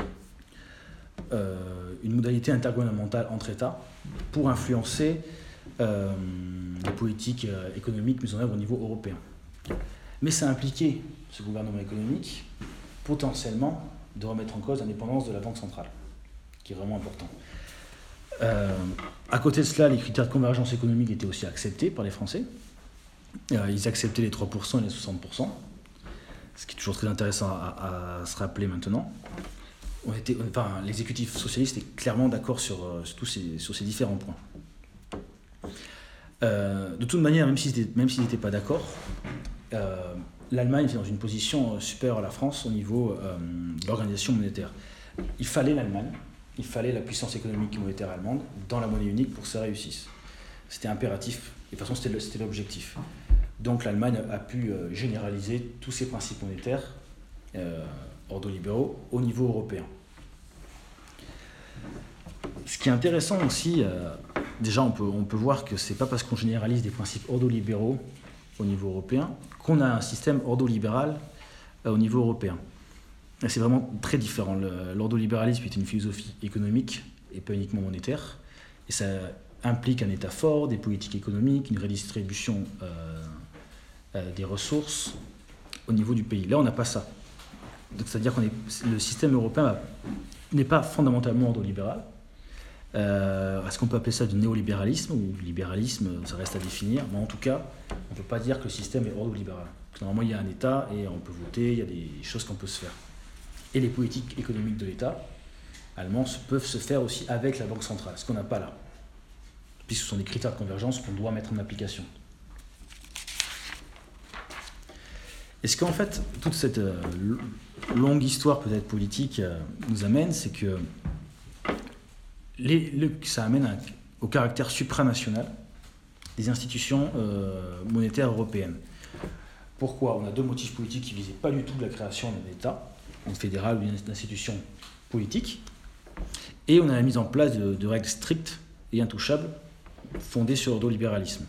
euh, une modalité intergouvernementale entre États pour influencer euh, les politiques euh, économiques mises en œuvre au niveau européen. Mais ça impliquait, ce gouvernement économique, potentiellement de remettre en cause l'indépendance de la Banque centrale, qui est vraiment important. Euh, à côté de cela, les critères de convergence économique étaient aussi acceptés par les Français. Euh, ils acceptaient les trois pour cent et les soixante pour cent, ce qui est toujours très intéressant à, à, à se rappeler maintenant. On était, enfin, l'exécutif socialiste est clairement d'accord sur, sur, tous ces, sur ces différents points. Euh, de toute manière, même s'ils même s'ils n'étaient pas d'accord, euh, l'Allemagne était dans une position supérieure à la France au niveau euh, de l'organisation monétaire. Il fallait l'Allemagne, il fallait la puissance économique et monétaire allemande dans la monnaie unique pour que ça réussisse. C'était impératif, et de toute façon c'était, le, c'était l'objectif. Donc l'Allemagne a pu euh, généraliser tous ses principes monétaires euh, ordolibéraux au niveau européen. Ce qui est intéressant aussi, euh, déjà on peut, on peut voir que c'est pas parce qu'on généralise des principes ordolibéraux au niveau européen qu'on a un système ordolibéral euh, au niveau européen. Et c'est vraiment très différent. Le, l'ordolibéralisme est une philosophie économique et pas uniquement monétaire, et ça implique un État fort, des politiques économiques, une redistribution euh, euh, des ressources au niveau du pays. Là, on n'a pas ça. Donc, c'est-à-dire que le système européen va, n'est pas fondamentalement ordolibéral. Euh, est-ce qu'on peut appeler ça du néolibéralisme ou du libéralisme? Ça reste à définir. Mais en tout cas, on ne peut pas dire que le système est ordolibéral. Parce que normalement, il y a un État et on peut voter, il y a des choses qu'on peut se faire. Et les politiques économiques de l'État allemand peuvent se faire aussi avec la Banque centrale, ce qu'on n'a pas là, puisque ce sont des critères de convergence qu'on doit mettre en application. Et ce qu'en fait, toute cette euh, longue histoire peut-être politique euh, nous amène, c'est que les, le, ça amène à, au caractère supranational des institutions euh, monétaires européennes. Pourquoi? On a deux motifs politiques qui ne visaient pas du tout la création d'un État, une fédérale ou une institution politique, et on a la mise en place de, de règles strictes et intouchables fondées sur l'ordolibéralisme.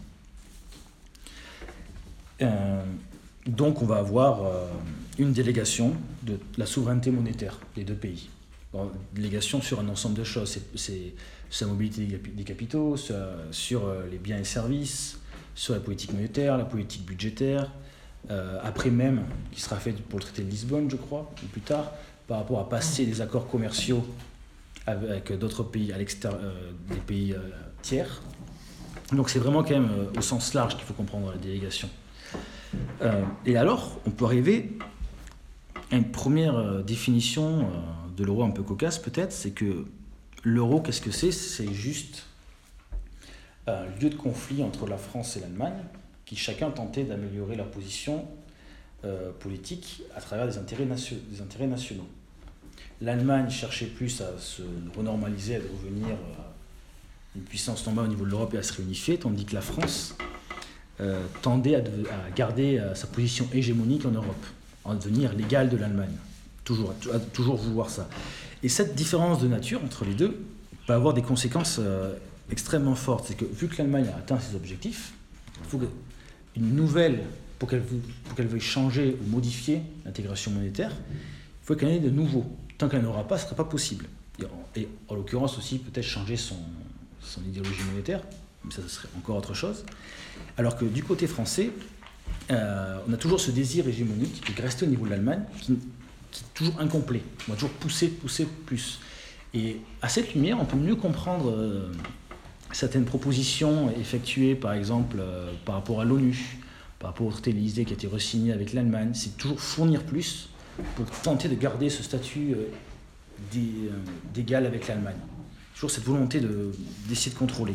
Euh, donc on va avoir euh, une délégation de la souveraineté monétaire des deux pays. Bon, délégation sur un ensemble de choses, c'est, c'est sur la mobilité des capitaux, sur, sur les biens et services, sur la politique monétaire, la politique budgétaire, euh, après même, qui sera fait pour le traité de Lisbonne, je crois, ou plus tard, par rapport à passer des accords commerciaux avec d'autres pays à l'extérieur, euh, des pays euh, tiers. Donc c'est vraiment quand même euh, au sens large qu'il faut comprendre la délégation. Euh, et alors, on peut arriver à une première euh, définition euh, de l'euro un peu cocasse peut-être, c'est que l'euro, qu'est-ce que c'est? C'est juste un lieu de conflit entre la France et l'Allemagne, qui chacun tentait d'améliorer leur position euh, politique à travers des intérêts, nation- des intérêts nationaux. L'Allemagne cherchait plus à se renormaliser, à devenir euh, une puissance tombale au niveau de l'Europe et à se réunifier, tandis que la France euh, tendait à, de- à garder euh, sa position hégémonique en Europe, à devenir l'égal de l'Allemagne, toujours, à toujours vouloir ça. Et cette différence de nature entre les deux peut avoir des conséquences euh, extrêmement fortes. C'est que vu que l'Allemagne a atteint ses objectifs, il faut qu'une nouvelle, pour qu'elle, pour qu'elle veuille changer ou modifier l'intégration monétaire, il faut qu'elle ait de nouveau. Tant qu'elle n'aura pas, ce ne sera pas possible. Et en, et en l'occurrence aussi, peut-être changer son, son idéologie monétaire, mais ça, ce serait encore autre chose. Alors que du côté français, euh, on a toujours ce désir hégémonique de rester au niveau de l'Allemagne, qui, qui est toujours incomplet. On va toujours pousser, pousser plus. Et à cette lumière, on peut mieux comprendre euh, certaines propositions effectuées, par exemple, euh, par rapport à l'ONU, par rapport au traité de l'Élysée qui a été re-signé avec l'Allemagne. C'est toujours fournir plus pour tenter de garder ce statut euh, d'égal avec l'Allemagne. Toujours cette volonté de, d'essayer de contrôler.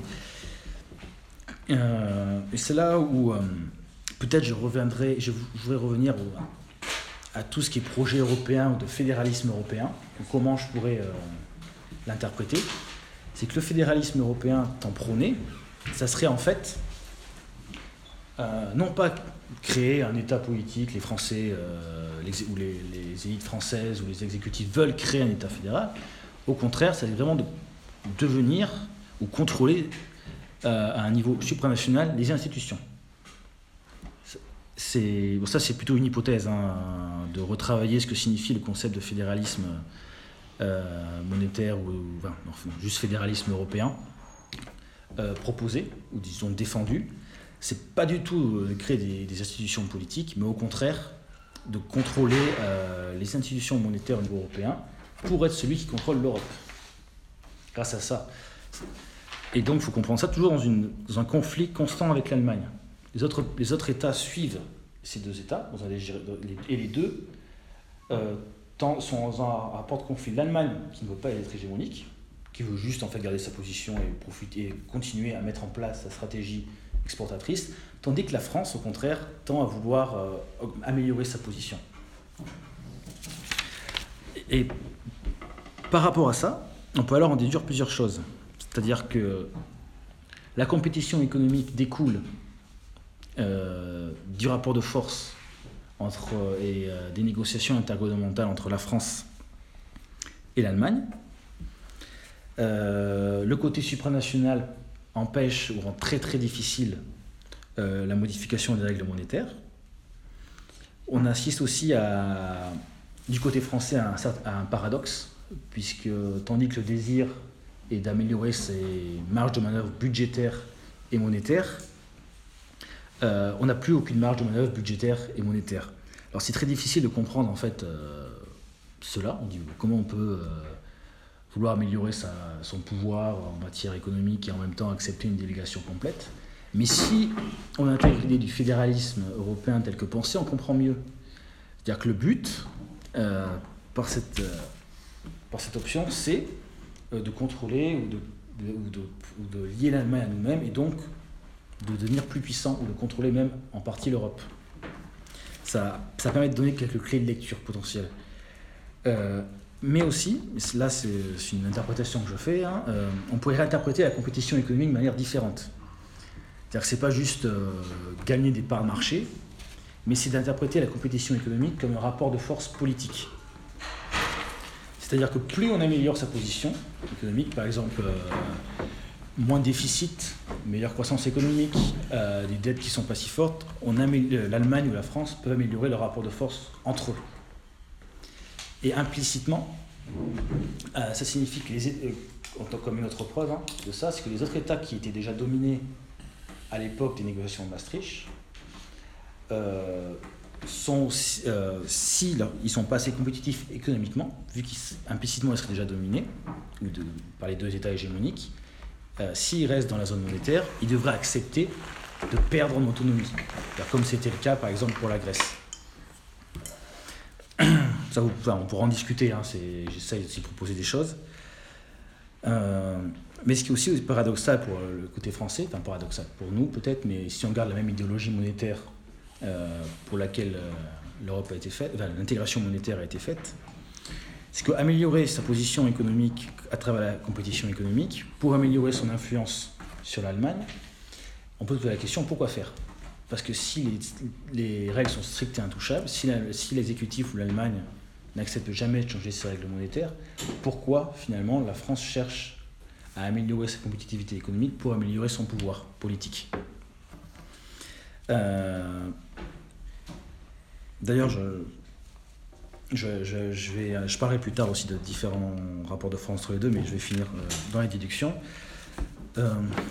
Euh, et c'est là où euh, peut-être je reviendrai, je voudrais revenir au, à tout ce qui est projet européen ou de fédéralisme européen, ou comment je pourrais euh, l'interpréter. C'est que le fédéralisme européen tant prôné, ça serait en fait euh, non pas créer un État politique, les Français euh, les, où les, les élites françaises ou les exécutifs veulent créer un État fédéral. Au contraire, c'est vraiment de devenir ou contrôler euh, à un niveau supranational les institutions. C'est, bon, ça, c'est plutôt une hypothèse, hein, de retravailler ce que signifie le concept de fédéralisme euh, monétaire ou, ou enfin, non, juste fédéralisme européen euh, proposé ou disons défendu. C'est pas du tout de créer des, des institutions politiques, mais au contraire de contrôler euh, les institutions monétaires au niveau européen pour être celui qui contrôle l'Europe. Grâce à ça. Et donc, il faut comprendre ça toujours dans, une, dans un conflit constant avec l'Allemagne. Les autres, les autres États suivent ces deux États, et les deux euh, tant, sont dans un rapport de conflit. L'Allemagne, qui ne veut pas être hégémonique, qui veut juste en fait garder sa position et, profiter, et continuer à mettre en place sa stratégie exportatrice, tandis que la France, au contraire, tend à vouloir euh, améliorer sa position. Et, et par rapport à ça, on peut alors en déduire plusieurs choses. C'est-à-dire que la compétition économique découle euh, du rapport de force entre, et euh, des négociations intergouvernementales entre la France et l'Allemagne. Euh, le côté supranational empêche ou rend très très difficile euh, la modification des règles monétaires. On assiste aussi à, du côté français à un, à un paradoxe, puisque tandis que le désir est d'améliorer ses marges de manœuvre budgétaires et monétaires, euh, on n'a plus aucune marge de manœuvre budgétaire et monétaire. Alors c'est très difficile de comprendre en fait euh, cela. On dit comment on peut euh, vouloir améliorer sa, son pouvoir en matière économique et en même temps accepter une délégation complète. Mais si on intègre l'idée du fédéralisme européen tel que pensé, on comprend mieux. C'est-à-dire que le but, euh, par cette... Euh, Par cette option, c'est de contrôler ou de, de, ou de, ou de lier l'Allemagne à nous-mêmes et donc de devenir plus puissant ou de contrôler même en partie l'Europe. Ça, ça permet de donner quelques clés de lecture potentielles. Euh, mais aussi, là c'est, c'est une interprétation que je fais, hein, euh, on pourrait réinterpréter la compétition économique de manière différente. C'est-à-dire que ce n'est pas juste euh, gagner des parts de marché, mais c'est d'interpréter la compétition économique comme un rapport de force politique. C'est-à-dire que plus on améliore sa position économique, par exemple euh, moins de déficit, meilleure croissance économique, euh, des dettes qui ne sont pas si fortes, on améliore, l'Allemagne ou la France peuvent améliorer leur rapport de force entre eux. Et implicitement, euh, ça signifie que, les, euh, en tant comme une autre preuve hein, de ça, c'est que les autres États qui étaient déjà dominés à l'époque des négociations de Maastricht, euh, sont, euh, si là, ils ne sont pas assez compétitifs économiquement, vu qu'implicitement ils seraient déjà dominés ou de, par les deux États hégémoniques, euh, s'ils restent dans la zone monétaire, ils devraient accepter de perdre en autonomie, comme c'était le cas par exemple pour la Grèce. Ça, vous, enfin, on pourra en discuter, hein, c'est, j'essaie de s'y proposer des choses. Euh, mais ce qui est aussi paradoxal pour le côté français, enfin paradoxal pour nous peut-être, mais si on garde la même idéologie monétaire Euh, pour laquelle euh, l'Europe a été faite, enfin, l'intégration monétaire a été faite, c'est qu'améliorer sa position économique à travers la compétition économique, pour améliorer son influence sur l'Allemagne, on peut se poser la question pourquoi faire ? Parce que si les, les règles sont strictes et intouchables, si, la, si l'exécutif ou l'Allemagne n'accepte jamais de changer ses règles monétaires, pourquoi finalement la France cherche à améliorer sa compétitivité économique pour améliorer son pouvoir politique ? Euh, d'ailleurs, je, je, je, je, vais, je parlerai plus tard aussi de différents rapports de force entre les deux, mais je vais finir euh, dans les déductions. Euh,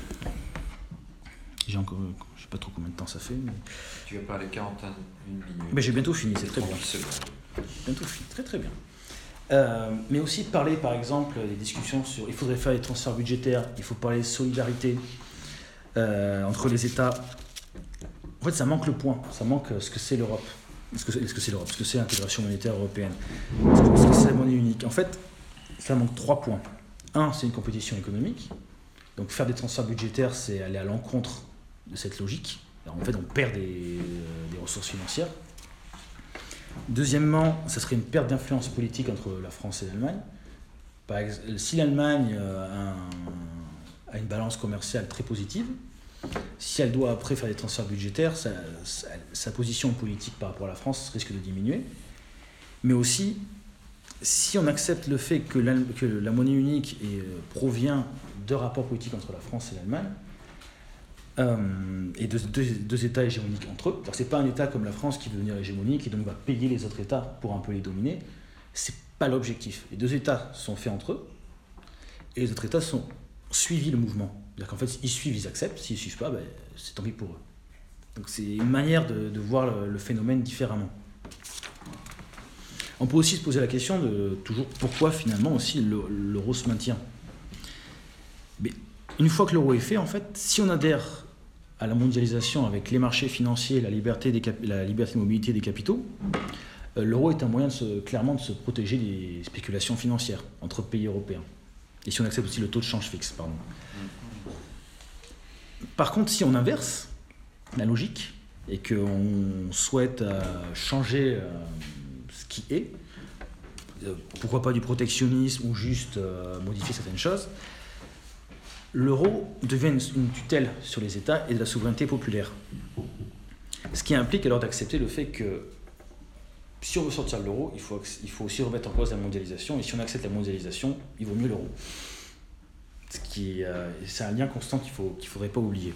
j'ai encore, je sais pas trop combien de temps ça fait. Mais... Tu vas parler quarante et une minutes. Mais j'ai bientôt fini, c'est très bien. Bientôt fini, très très bien. Euh, mais aussi parler, par exemple, des discussions sur. Il faudrait faire des transferts budgétaires, il faut parler de solidarité euh, entre les États. En fait, ça manque le point, ça manque ce que c'est l'Europe, ce que c'est, ce que c'est l'Europe, ce que c'est l'intégration monétaire européenne, ce que, ce que c'est la monnaie unique. En fait, ça manque trois points. Un, c'est une compétition économique. Donc faire des transferts budgétaires, c'est aller à l'encontre de cette logique. Alors, en fait, on perd des, des ressources financières. Deuxièmement, ça serait une perte d'influence politique entre la France et l'Allemagne. Par exemple, si l'Allemagne a, un, a une balance commerciale très positive, si elle doit après faire des transferts budgétaires, sa, sa, sa position politique par rapport à la France risque de diminuer. Mais aussi, si on accepte le fait que la, que la monnaie unique est, euh, provient de rapports politiques entre la France et l'Allemagne, euh, et de deux, deux États hégémoniques entre eux, c'est pas un État comme la France qui veut devenir hégémonique et donc va payer les autres États pour un peu les dominer, c'est pas l'objectif. Les deux États sont faits entre eux, et les autres États sont suivis le mouvement. C'est-à-dire qu'en fait, ils suivent, ils acceptent, s'ils suivent pas, ben, c'est tant pis pour eux. Donc c'est une manière de, de voir le, le phénomène différemment. On peut aussi se poser la question de toujours pourquoi finalement aussi l'euro se maintient. Mais une fois que l'euro est fait, en fait, si on adhère à la mondialisation avec les marchés financiers, la liberté, des cap- la liberté de mobilité des capitaux, euh, l'euro est un moyen de se, clairement de se protéger des spéculations financières entre pays européens. Et si on accepte aussi le taux de change fixe, pardon. Par contre, si on inverse la logique et qu'on souhaite euh, changer euh, ce qui est, euh, pourquoi pas du protectionnisme ou juste euh, modifier certaines choses, l'euro devient une, une tutelle sur les États et de la souveraineté populaire. Ce qui implique alors d'accepter le fait que si on veut sortir de l'euro, il faut, il faut aussi remettre en cause la mondialisation, et si on accepte la mondialisation, il vaut mieux l'euro. Ce qui, euh, c'est un lien constant qu'il faut, qu'il ne faudrait pas oublier.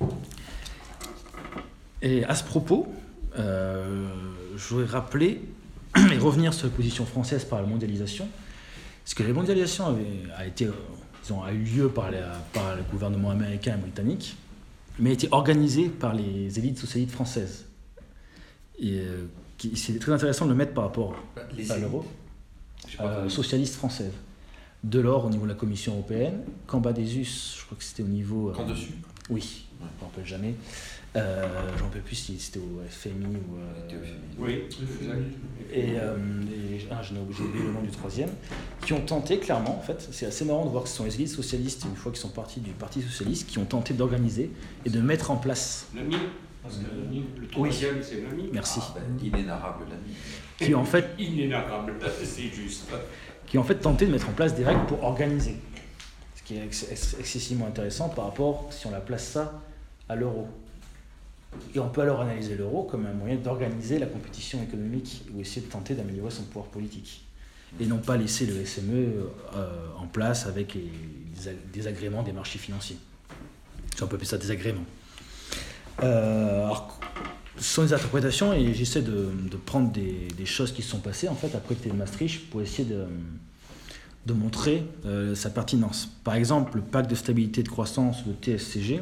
Et à ce propos, euh, je voudrais rappeler et revenir sur la position française par la mondialisation, parce que la mondialisation avait, a, été, disons, a eu lieu par, la, par le gouvernement américain et britannique, mais a été organisée par les élites socialistes françaises. Et euh, qui, c'est très intéressant de le mettre par rapport les à l'euro, euh, socialiste française. Delors au niveau de la Commission européenne, Cambadésus, je crois que c'était au niveau... Euh, Quand dessus Oui, ouais. Je ne me rappelle jamais. Euh, je ne me rappelle plus si c'était au F M I ou... Euh, oui, et, euh, et ah, j'ai oublié le nom du troisième, qui ont tenté clairement, en fait, c'est assez marrant de voir que ce sont les élites socialistes, une fois qu'ils sont partis du Parti socialiste, qui ont tenté d'organiser et de mettre en place... L'A M I, parce que l'A M I, le troisième, oui. C'est l'A M I. Merci. Ah, ben, inénarrable l'A M I. Qui en fait... Inénarrable, c'est juste. Qui ont en fait tenté de mettre en place des règles pour organiser. Ce qui est ex- ex- excessivement intéressant par rapport, si on la place ça, à l'euro. Et on peut alors analyser l'euro comme un moyen d'organiser la compétition économique ou essayer de tenter d'améliorer son pouvoir politique. Et non pas laisser le S M E euh, en place avec les, les désagréments des marchés financiers. Si on peut appeler ça des agréments. Euh, alors, ce sont des interprétations et j'essaie de, de prendre des, des choses qui se sont passées en fait après le traité de Maastricht pour essayer de, de montrer euh, sa pertinence. Par exemple, le pacte de stabilité et de croissance, le T S C G,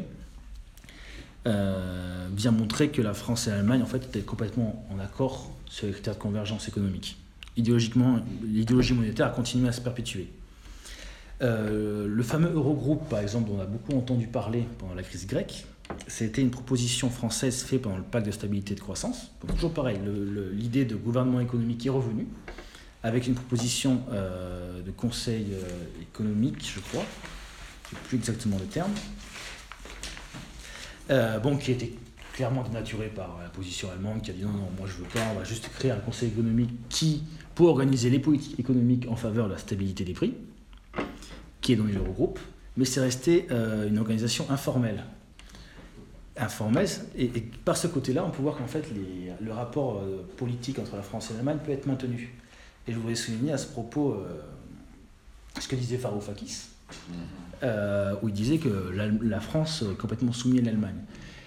euh, vient montrer que la France et l'Allemagne en fait étaient complètement en accord sur les critères de convergence économique. Idéologiquement, l'idéologie monétaire a continué à se perpétuer. Euh, le fameux Eurogroupe, par exemple, dont on a beaucoup entendu parler pendant la crise grecque, c'était une proposition française faite pendant le pacte de stabilité et de croissance. Donc toujours pareil, le, le, l'idée de gouvernement économique est revenue, avec une proposition euh, de conseil euh, économique, je crois, je ne sais plus exactement le terme, euh, bon, qui était clairement dénaturée par la position allemande, qui a dit non, non, moi je veux pas, on va juste créer un conseil économique qui, pour organiser les politiques économiques en faveur de la stabilité des prix, qui est dans l'Eurogroupe, mais c'est resté euh, une organisation informelle. Informelle, et, et par ce côté-là, on peut voir qu'en fait, les, le rapport euh, politique entre la France et l'Allemagne peut être maintenu. Et je voudrais souligner à ce propos euh, ce que disait Varoufakis, euh, où il disait que la, la France est complètement soumise à l'Allemagne.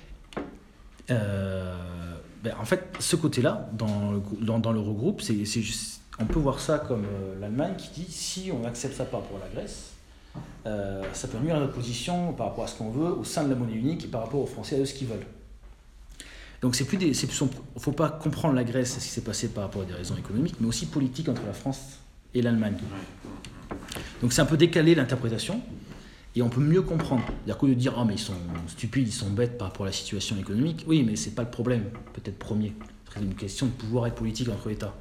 Euh, ben, en fait, ce côté-là, dans, le, dans, dans l'Eurogroupe, c'est, c'est juste, on peut voir ça comme euh, l'Allemagne qui dit si on accepte ça par rapport à la Grèce, Euh, ça peut nuire à notre position par rapport à ce qu'on veut au sein de la monnaie unique et par rapport aux Français à eux ce qu'ils veulent. Donc c'est plus des, c'est, faut pas comprendre la Grèce et ce qui s'est passé par rapport à des raisons économiques, mais aussi politiques entre la France et l'Allemagne. Donc c'est un peu décalé l'interprétation et on peut mieux comprendre. C'est-à-dire qu'au lieu de dire oh mais ils sont stupides, ils sont bêtes par rapport à la situation économique, oui mais c'est pas le problème peut-être premier. C'est une question de pouvoir et de politique entre États.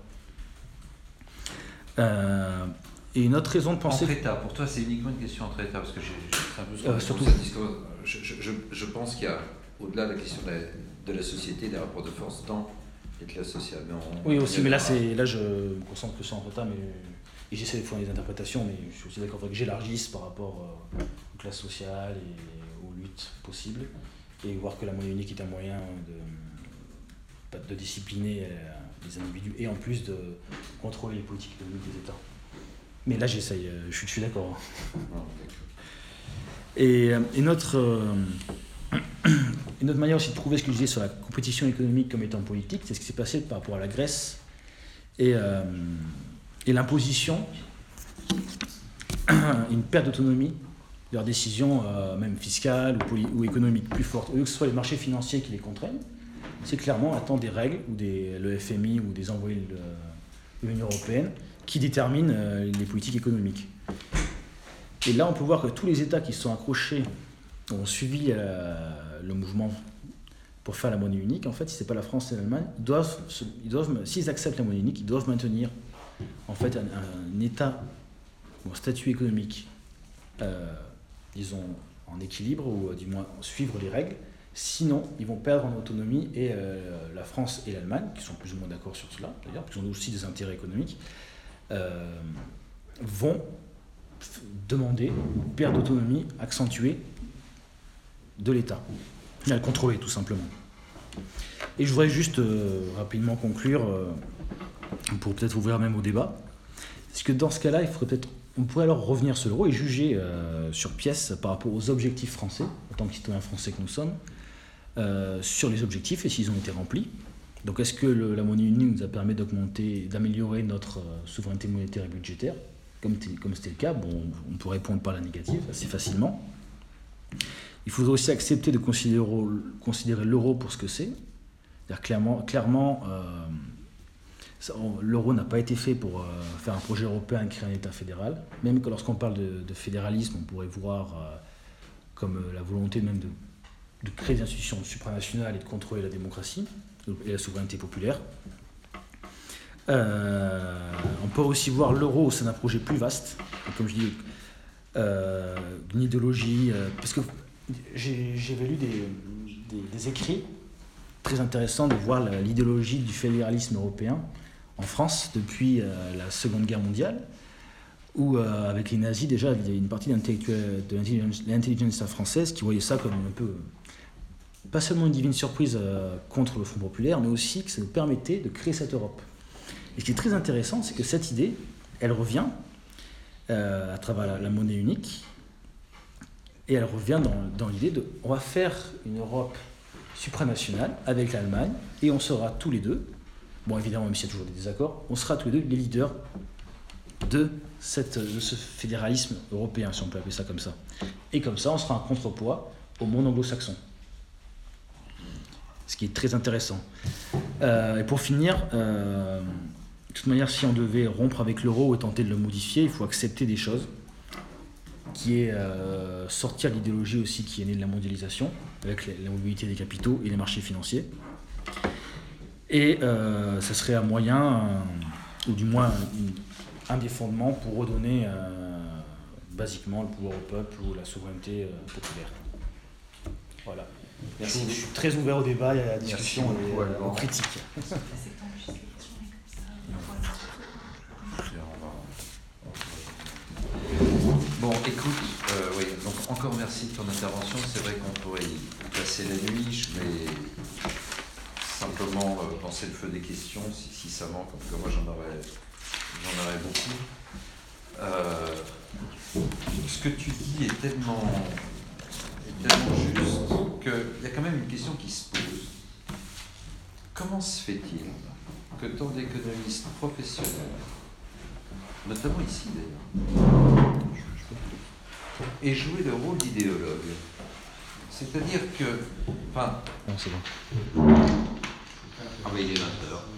Euh, Et une autre raison de penser... Entre États, pour toi c'est uniquement une question entre États, parce que j'ai, j'ai un peu euh, surtout... je, je, je pense qu'il y a, au-delà de la question de la, de la société, des rapports de force dans les classes sociales. Mais on, oui on aussi, mais là, c'est, là je me concentre que sur entre États, mais et j'essaie de faire des interprétations, mais je suis aussi d'accord avec que j'élargisse par rapport euh, aux classes sociales et aux luttes possibles, et voir que la monnaie unique est un moyen de, de discipliner des individus et en plus de contrôler les politiques économiques des États. Mais là, j'essaye, euh, je, suis, je suis d'accord. Et, et, notre, euh, et notre manière aussi de prouver ce que je disais sur la compétition économique comme étant politique, c'est ce qui s'est passé par rapport à la Grèce et, euh, et l'imposition, une perte d'autonomie de leurs décisions, euh, même fiscales ou, poli- ou économiques, plus fortes. Au lieu que ce soit les marchés financiers qui les contraignent, c'est clairement attendre des règles, ou des, le F M I ou des envoyés de, de l'Union européenne, qui déterminent euh, les politiques économiques. Et là, on peut voir que tous les États qui se sont accrochés, ont suivi euh, le mouvement pour faire la monnaie unique, en fait, si ce n'est pas la France et l'Allemagne, ils doivent, ils doivent, s'ils acceptent la monnaie unique, ils doivent maintenir en fait, un, un État, ou un statut économique, euh, disons, en équilibre, ou euh, du moins suivre les règles. Sinon, ils vont perdre en autonomie, et euh, la France et l'Allemagne, qui sont plus ou moins d'accord sur cela, d'ailleurs, parce qu'ils ont aussi des intérêts économiques, euh, vont f- demander une perte d'autonomie accentuée de l'État, à le contrôler tout simplement. Et je voudrais juste euh, rapidement conclure, euh, pour peut-être ouvrir même au débat, parce que dans ce cas-là, il faudrait peut-être, on pourrait alors revenir sur l'euro et juger euh, sur pièce par rapport aux objectifs français, en tant que citoyens français que nous sommes, euh, sur les objectifs et s'ils ont été remplis. Donc est-ce que le, la monnaie unique nous a permis d'augmenter, d'améliorer notre euh, souveraineté monétaire et budgétaire, comme, comme c'était le cas? Bon, on peut répondre par la négative assez facilement. Il faudrait aussi accepter de considérer, considérer l'euro pour ce que c'est. C'est-à-dire clairement, clairement euh, ça, on, l'euro n'a pas été fait pour euh, faire un projet européen et créer un État fédéral. Même que lorsqu'on parle de, de fédéralisme, on pourrait voir euh, comme euh, la volonté même de, de créer des institutions supranationales et de contrôler la démocratie et la souveraineté populaire. Euh, on peut aussi voir l'euro au sein d'un projet plus vaste, comme je dis, euh, une idéologie, euh, parce que j'ai, j'avais lu des, des, des écrits très intéressants de voir la, l'idéologie du fédéralisme européen en France depuis euh, la Seconde Guerre mondiale, où euh, avec les nazis déjà il y a une partie d'intellectuels de l'intelligence française qui voyait ça comme un peu pas seulement une divine surprise euh, contre le Front populaire, mais aussi que ça nous permettait de créer cette Europe. Et ce qui est très intéressant, c'est que cette idée, elle revient euh, à travers la, la monnaie unique, et elle revient dans, dans l'idée de on va faire une Europe supranationale avec l'Allemagne, et on sera tous les deux, bon évidemment même s'il y a toujours des désaccords, on sera tous les deux les leaders de, cette, de ce fédéralisme européen, si on peut appeler ça comme ça. Et comme ça, on sera un contrepoids au monde anglo-saxon. Ce qui est très intéressant. Euh, et pour finir, euh, de toute manière, si on devait rompre avec l'euro et tenter de le modifier, il faut accepter des choses, qui est euh, sortir l'idéologie aussi qui est née de la mondialisation, avec la, la mobilité des capitaux et les marchés financiers. Et euh, ça serait un moyen, euh, ou du moins un, un des fondements pour redonner euh, basiquement le pouvoir au peuple ou la souveraineté euh, populaire. Voilà. Merci. Je, je suis très ouvert au débat et à la discussion et beaucoup, euh, aux critiques. Bon, écoute, euh, oui, donc encore merci de ton intervention. C'est vrai qu'on pourrait y passer la nuit. Je vais simplement euh, lancer le feu des questions, si, si ça manque. En tout cas, moi, j'en aurais, j'en aurais beaucoup. Euh, ce que tu dis est tellement... tellement juste qu'il y a quand même une question qui se pose. Comment se fait-il que tant d'économistes professionnels, notamment ici d'ailleurs, aient joué le rôle d'idéologue? C'est-à-dire que... Enfin... Non, c'est bon. Ah oui, il est vingt heures.